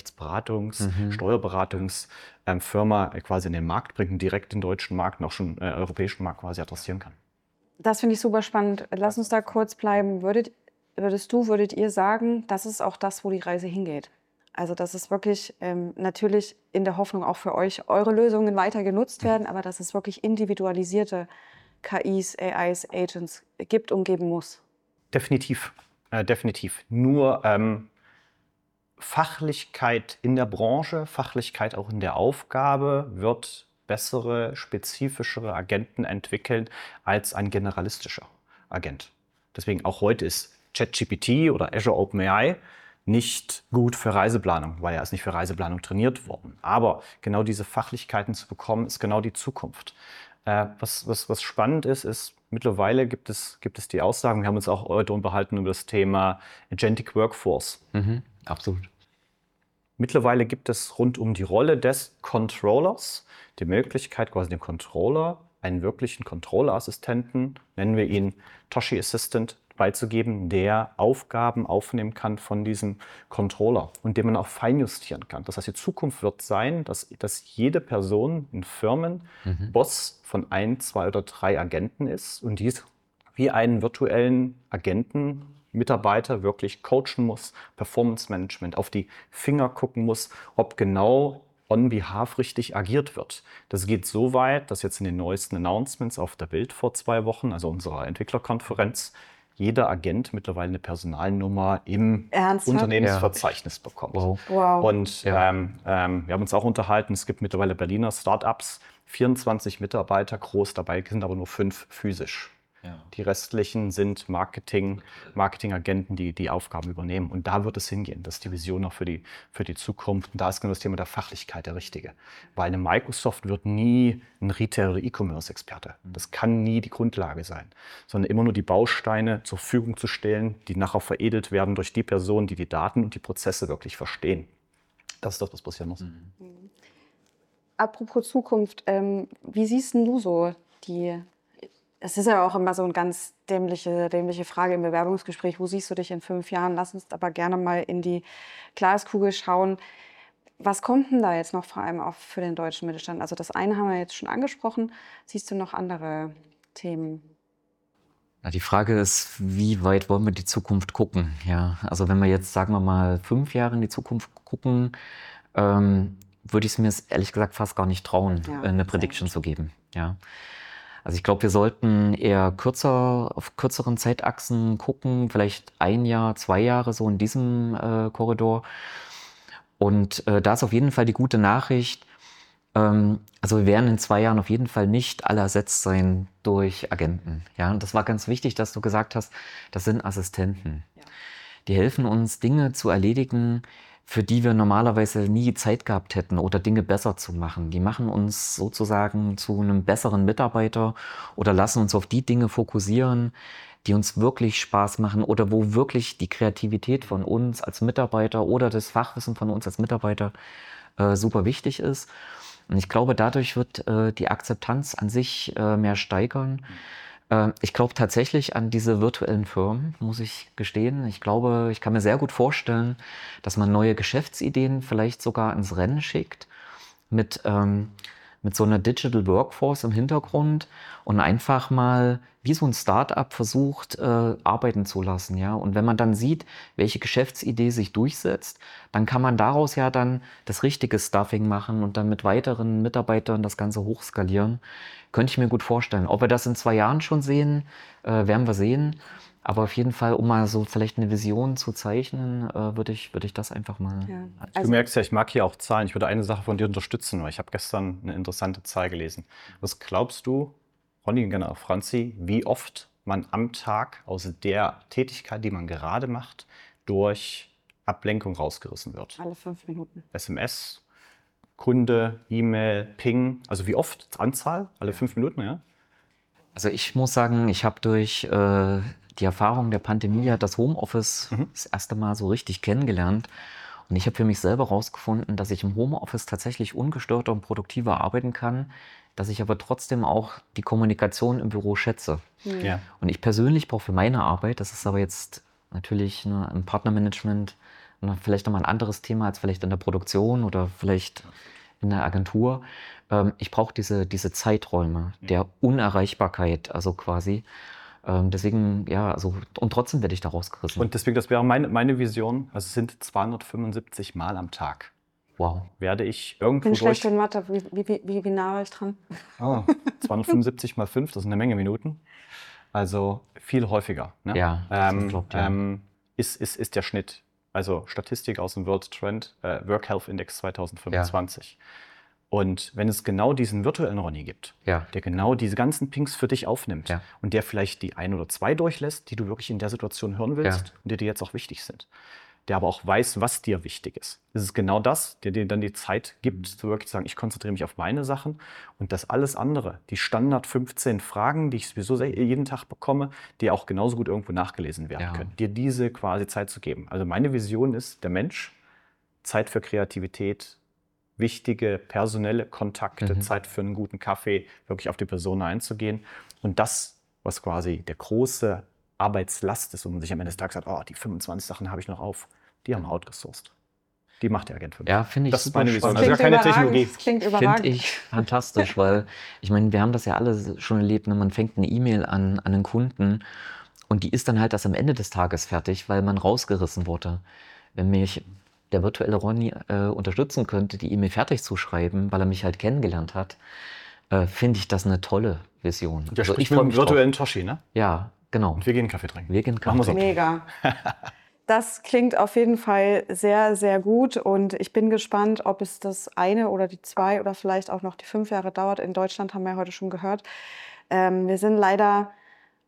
Steuerberatungs-Firma quasi in den Markt bringt und direkt den deutschen Markt und auch schon europäischen Markt quasi adressieren kann. Das finde ich super spannend. Lass uns da kurz bleiben. Würdet ihr sagen, das ist auch das, wo die Reise hingeht? Also dass es wirklich natürlich in der Hoffnung auch für euch eure Lösungen weiter genutzt werden, aber dass es wirklich individualisierte KIs, AIs, Agents gibt und geben muss. Definitiv, definitiv. Nur Fachlichkeit in der Branche, Fachlichkeit auch in der Aufgabe wird bessere, spezifischere Agenten entwickeln als ein generalistischer Agent. Deswegen auch heute ist ChatGPT oder Azure OpenAI nicht gut für Reiseplanung, weil er ist nicht für Reiseplanung trainiert worden. Aber genau diese Fachlichkeiten zu bekommen, ist genau die Zukunft. Was spannend ist, mittlerweile gibt es die Aussagen, wir haben uns auch heute unterhalten über das Thema Agentic Workforce. Absolut. Mittlerweile gibt es rund um die Rolle des Controllers die Möglichkeit, quasi dem Controller einen wirklichen Controller-Assistenten, nennen wir ihn Toshi Assistant, beizugeben, der Aufgaben aufnehmen kann von diesem Controller und den man auch feinjustieren kann. Das heißt, die Zukunft wird sein, dass jede Person in Firmen Boss von 1, 2 oder 3 Agenten ist und dies wie einen virtuellen Agenten Mitarbeiter wirklich coachen muss, Performance Management, auf die Finger gucken muss, ob genau on behalf richtig agiert wird. Das geht so weit, dass jetzt in den neuesten Announcements auf der Bild vor 2 Wochen, also unserer Entwicklerkonferenz, jeder Agent mittlerweile eine Personalnummer im Unternehmensverzeichnis bekommt. Wow. Und wir haben uns auch unterhalten, es gibt mittlerweile Berliner Startups, 24 Mitarbeiter groß, dabei sind aber nur 5 physisch. Die restlichen sind Marketingagenten, die die Aufgaben übernehmen. Und da wird es hingehen. Das ist die Vision auch für die Zukunft. Und da ist genau das Thema der Fachlichkeit der Richtige. Weil eine Microsoft wird nie ein Retail- oder E-Commerce-Experte. Das kann nie die Grundlage sein. Sondern immer nur die Bausteine zur Verfügung zu stellen, die nachher veredelt werden durch die Personen, die die Daten und die Prozesse wirklich verstehen. Das ist das, was passieren muss. Apropos Zukunft, wie siehst denn du so es ist ja auch immer so eine ganz dämliche Frage im Bewerbungsgespräch, wo siehst du dich in 5 Jahren? Lass uns aber gerne mal in die Glaskugel schauen. Was kommt denn da jetzt noch vor allem auch für den deutschen Mittelstand? Also das eine haben wir jetzt schon angesprochen. Siehst du noch andere Themen? Na, die Frage ist, wie weit wollen wir die Zukunft gucken? Ja, also wenn wir jetzt, sagen wir mal, 5 Jahre in die Zukunft gucken, würde ich es mir ehrlich gesagt fast gar nicht trauen, Ja, eine Prediction zu geben. Ja. Also ich glaube, wir sollten eher auf kürzeren Zeitachsen gucken, vielleicht 1 Jahr, 2 Jahre so in diesem Korridor. Und da ist auf jeden Fall die gute Nachricht, also wir werden in 2 Jahren auf jeden Fall nicht alle ersetzt sein durch Agenten. Ja, und das war ganz wichtig, dass du gesagt hast, das sind Assistenten. Ja. Die helfen uns, Dinge zu erledigen, für die wir normalerweise nie Zeit gehabt hätten oder Dinge besser zu machen. Die machen uns sozusagen zu einem besseren Mitarbeiter oder lassen uns auf die Dinge fokussieren, die uns wirklich Spaß machen oder wo wirklich die Kreativität von uns als Mitarbeiter oder das Fachwissen von uns als Mitarbeiter super wichtig ist. Und ich glaube, dadurch wird die Akzeptanz an sich mehr steigern. Ich glaube tatsächlich an diese virtuellen Firmen, muss ich gestehen. Ich glaube, ich kann mir sehr gut vorstellen, dass man neue Geschäftsideen vielleicht sogar ins Rennen schickt mit so einer Digital Workforce im Hintergrund und einfach mal wie so ein Start-up versucht, arbeiten zu lassen. Ja? Und wenn man dann sieht, welche Geschäftsidee sich durchsetzt, dann kann man daraus ja dann das richtige Stuffing machen und dann mit weiteren Mitarbeitern das Ganze hochskalieren. Könnte ich mir gut vorstellen. Ob wir das in 2 Jahren schon sehen, werden wir sehen. Aber auf jeden Fall, um mal so vielleicht eine Vision zu zeichnen, würde ich das einfach mal. Ja. Du merkst ja, ich mag hier auch Zahlen. Ich würde eine Sache von dir unterstützen, weil ich habe gestern eine interessante Zahl gelesen. Was glaubst du, Ronny und gerne auch Franzi, wie oft man am Tag aus der Tätigkeit, die man gerade macht, durch Ablenkung rausgerissen wird? Alle 5 Minuten. SMS, Kunde, E-Mail, Ping. Also wie oft? Anzahl? Alle 5 Minuten, ja? Also ich muss sagen, ich habe durch die Erfahrung der Pandemie das Homeoffice das erste Mal so richtig kennengelernt. Und ich habe für mich selber herausgefunden, dass ich im Homeoffice tatsächlich ungestörter und produktiver arbeiten kann, dass ich aber trotzdem auch die Kommunikation im Büro schätze. Ja. Und ich persönlich brauche für meine Arbeit, das ist aber jetzt natürlich im Partnermanagement vielleicht nochmal ein anderes Thema als vielleicht in der Produktion oder vielleicht in der Agentur. Ich brauche diese Zeiträume der Unerreichbarkeit, also quasi. Deswegen, ja, also, und trotzdem werde ich da rausgerissen. Und deswegen, das wäre meine Vision, also es sind 275 Mal am Tag. Wow. Werde ich Ich irgendwo bin schlecht durch... in Mathe. Wie nah war ich dran? 275 mal 5, das sind eine Menge Minuten. Also viel häufiger. Ne? Ja, das glaubt, ja. Ist der Schnitt. Also Statistik aus dem World Trend, Work Health Index 2025. Ja. Und wenn es genau diesen virtuellen Ronny gibt, Ja. der genau diese ganzen Pings für dich aufnimmt Ja. und der vielleicht die 1 oder 2 durchlässt, die du wirklich in der Situation hören willst Ja. und die dir jetzt auch wichtig sind, der aber auch weiß, was dir wichtig ist. Es ist genau das, der dir dann die Zeit gibt, zu wirklich sagen, ich konzentriere mich auf meine Sachen und das alles andere, die Standard 15 Fragen, die ich sowieso jeden Tag bekomme, die auch genauso gut irgendwo nachgelesen werden können, dir diese quasi Zeit zu geben. Also meine Vision ist, der Mensch, Zeit für Kreativität, wichtige personelle Kontakte, Zeit für einen guten Kaffee, wirklich auf die Person einzugehen und das, was quasi der große Arbeitslast ist und man sich am Ende des Tages sagt, oh, die 25 Sachen habe ich noch auf, die haben wir outgesourced. Die macht der Agent für mich. Ja, finde ich das ist meine Vision. Also gar keine Technologie. Das klingt überragend. Finde ich fantastisch, weil ich meine, wir haben das ja alle schon erlebt, ne? Man fängt eine E-Mail an einen Kunden und die ist dann halt erst am Ende des Tages fertig, weil man rausgerissen wurde. Wenn mich der virtuelle Ronny unterstützen könnte, die E-Mail fertig zu schreiben, weil er mich halt kennengelernt hat, finde ich das eine tolle Vision. Der Also spricht ich freue mit dem mich drauf. virtuellen Toshi, ne? Ja, genau. Und wir gehen Kaffee trinken. Wir gehen Machen wir Kaffee so. Mega. Das klingt auf jeden Fall sehr, sehr gut und ich bin gespannt, ob es das 1 oder die 2 oder vielleicht auch noch die 5 Jahre dauert. In Deutschland haben wir ja heute schon gehört. Wir sind leider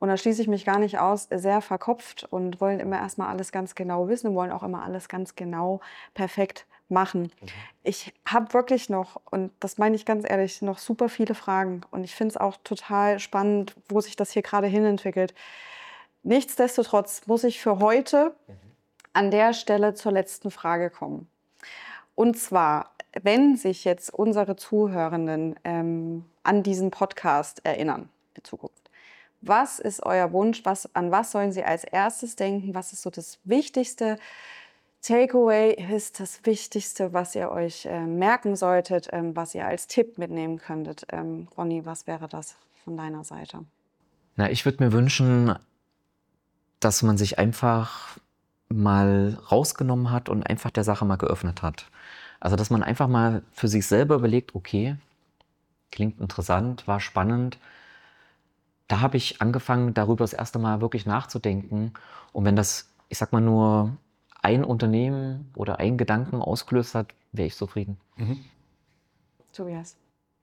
und da schließe ich mich gar nicht aus, sehr verkopft und wollen immer erstmal alles ganz genau wissen und wollen auch immer alles ganz genau perfekt machen. Ich habe wirklich noch, und das meine ich ganz ehrlich, noch super viele Fragen. Und ich finde es auch total spannend, wo sich das hier gerade hinentwickelt. Nichtsdestotrotz muss ich für heute an der Stelle zur letzten Frage kommen. Und zwar, wenn sich jetzt unsere Zuhörenden an diesen Podcast erinnern in Zukunft, was ist euer Wunsch? An was sollen sie als erstes denken? Was ist so das Wichtigste? Takeaway ist das Wichtigste, was ihr euch merken solltet, was ihr als Tipp mitnehmen könntet. Ronny, was wäre das von deiner Seite? Na, ich würde mir wünschen, dass man sich einfach mal rausgenommen hat und einfach der Sache mal geöffnet hat. Also, dass man einfach mal für sich selber überlegt, okay, klingt interessant, war spannend. Da habe ich angefangen, darüber das erste Mal wirklich nachzudenken. Und wenn das, ich sag mal, nur ein Unternehmen oder ein Gedanken ausgelöst hat, wäre ich zufrieden. Tobias.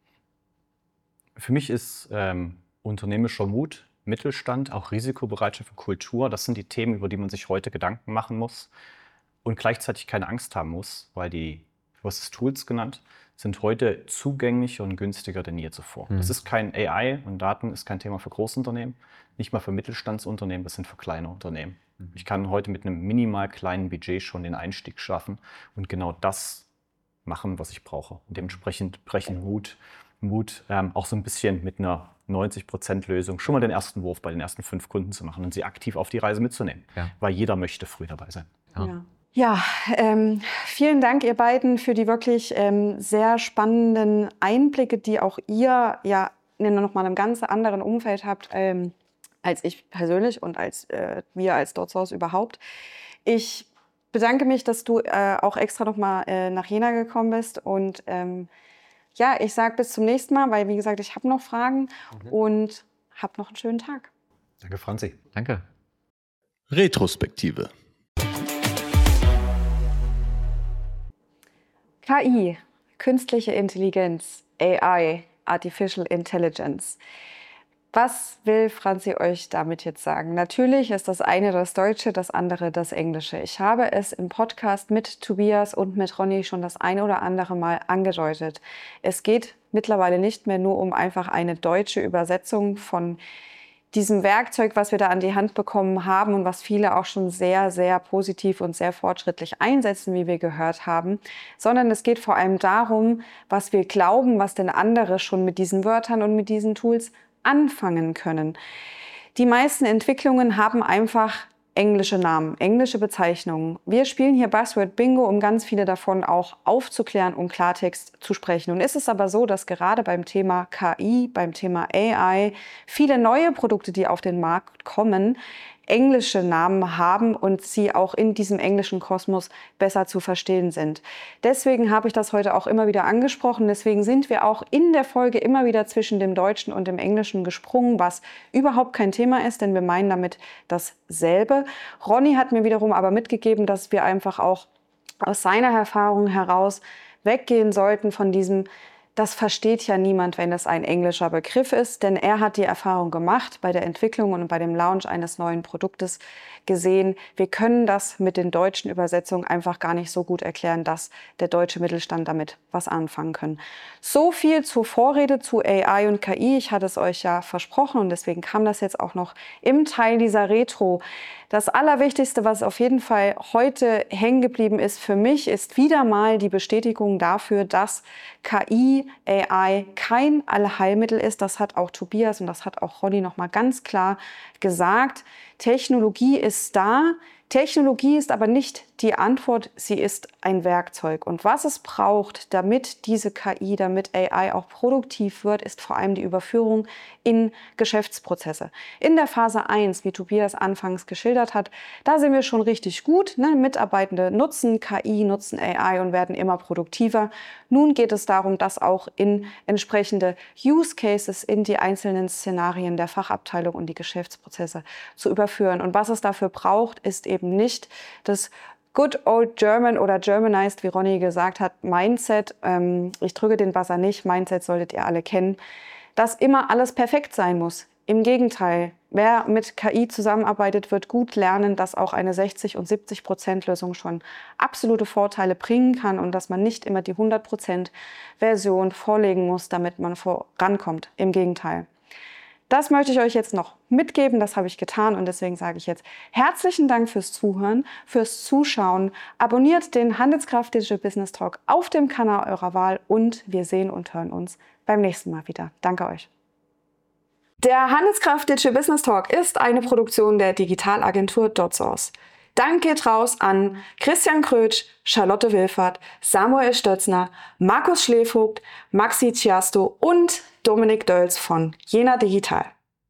Für mich ist unternehmerischer Mut, Mittelstand, auch Risikobereitschaft und Kultur, das sind die Themen, über die man sich heute Gedanken machen muss und gleichzeitig keine Angst haben muss, weil du hast es Tools genannt, sind heute zugänglicher und günstiger denn je zuvor. Das ist kein AI und Daten ist kein Thema für Großunternehmen, nicht mal für Mittelstandsunternehmen, das sind für kleine Unternehmen. Ich kann heute mit einem minimal kleinen Budget schon den Einstieg schaffen und genau das machen, was ich brauche. Und dementsprechend brechen Mut auch so ein bisschen mit einer 90%-Lösung schon mal den ersten Wurf bei den ersten 5 Kunden zu machen und sie aktiv auf die Reise mitzunehmen, weil jeder möchte früh dabei sein. Ja, vielen Dank, ihr beiden, für die wirklich sehr spannenden Einblicke, die auch ihr ja in noch mal einem ganz anderen Umfeld habt, als ich persönlich und als wir als DotSource überhaupt. Ich bedanke mich, dass du auch extra noch mal nach Jena gekommen bist und ja, ich sage bis zum nächsten Mal, weil wie gesagt, ich habe noch Fragen und hab noch einen schönen Tag. Danke, Franzi. Danke. Retrospektive. KI, künstliche Intelligenz, AI, Artificial Intelligence. Was will Franzi euch damit jetzt sagen? Natürlich ist das eine das Deutsche, das andere das Englische. Ich habe es im Podcast mit Tobias und mit Ronny schon das eine oder andere Mal angedeutet. Es geht mittlerweile nicht mehr nur um einfach eine deutsche Übersetzung von diesem Werkzeug, was wir da an die Hand bekommen haben und was viele auch schon sehr, sehr positiv und sehr fortschrittlich einsetzen, wie wir gehört haben, sondern es geht vor allem darum, was wir glauben, was denn andere schon mit diesen Wörtern und mit diesen Tools anfangen können. Die meisten Entwicklungen haben einfach englische Namen, englische Bezeichnungen. Wir spielen hier Buzzword Bingo, um ganz viele davon auch aufzuklären und Klartext zu sprechen. Und ist es aber so, dass gerade beim Thema KI, beim Thema AI, viele neue Produkte, die auf den Markt kommen, englische Namen haben und sie auch in diesem englischen Kosmos besser zu verstehen sind. Deswegen habe ich das heute auch immer wieder angesprochen. Deswegen sind wir auch in der Folge immer wieder zwischen dem Deutschen und dem Englischen gesprungen, was überhaupt kein Thema ist, denn wir meinen damit dasselbe. Ronny hat mir wiederum aber mitgegeben, dass wir einfach auch aus seiner Erfahrung heraus weggehen sollten von diesem: Das versteht ja niemand, wenn es ein englischer Begriff ist, denn er hat die Erfahrung gemacht bei der Entwicklung und bei dem Launch eines neuen Produktes gesehen, wir können das mit den deutschen Übersetzungen einfach gar nicht so gut erklären, dass der deutsche Mittelstand damit was anfangen kann. So viel zur Vorrede zu AI und KI. Ich hatte es euch ja versprochen und deswegen kam das jetzt auch noch im Teil dieser Retro. Das Allerwichtigste, was auf jeden Fall heute hängen geblieben ist für mich, ist wieder mal die Bestätigung dafür, dass KI, AI kein Allheilmittel ist. Das hat auch Tobias und das hat auch Ronny noch mal ganz klar gesagt. Technologie ist da. Technologie ist aber nicht die Antwort, sie ist ein Werkzeug. Und was es braucht, damit diese KI, damit AI auch produktiv wird, ist vor allem die Überführung in Geschäftsprozesse. In der Phase 1, wie Tobias anfangs geschildert hat, da sind wir schon richtig gut. Mitarbeitende nutzen KI, nutzen AI und werden immer produktiver. Nun geht es darum, das auch in entsprechende Use Cases, in die einzelnen Szenarien der Fachabteilung und die Geschäftsprozesse zu überführen. Und was es dafür braucht, ist eben nicht das Good Old German oder Germanized, wie Ronny gesagt hat, Mindset. Ich drücke den Buzzer nicht, Mindset solltet ihr alle kennen, dass immer alles perfekt sein muss. Im Gegenteil, Wer mit KI zusammenarbeitet, wird gut lernen, dass auch eine 60- und 70% Lösung schon absolute Vorteile bringen kann und dass man nicht immer die 100% Version vorlegen muss, damit man vorankommt. Im Gegenteil. Das möchte ich euch jetzt noch mitgeben, das habe ich getan und deswegen sage ich jetzt herzlichen Dank fürs Zuhören, fürs Zuschauen. Abonniert den Handelskraft Digital Business Talk auf dem Kanal eurer Wahl und wir sehen und hören uns beim nächsten Mal wieder. Danke euch. Der Handelskraft Digital Business Talk ist eine Produktion der Digitalagentur DotSource. Dank geht raus an Christian Krötsch, Charlotte Wilfert, Samuel Stötzner, Markus Schlevogt, Maxi Ciasto und Dominik Dölz von Jena Digital.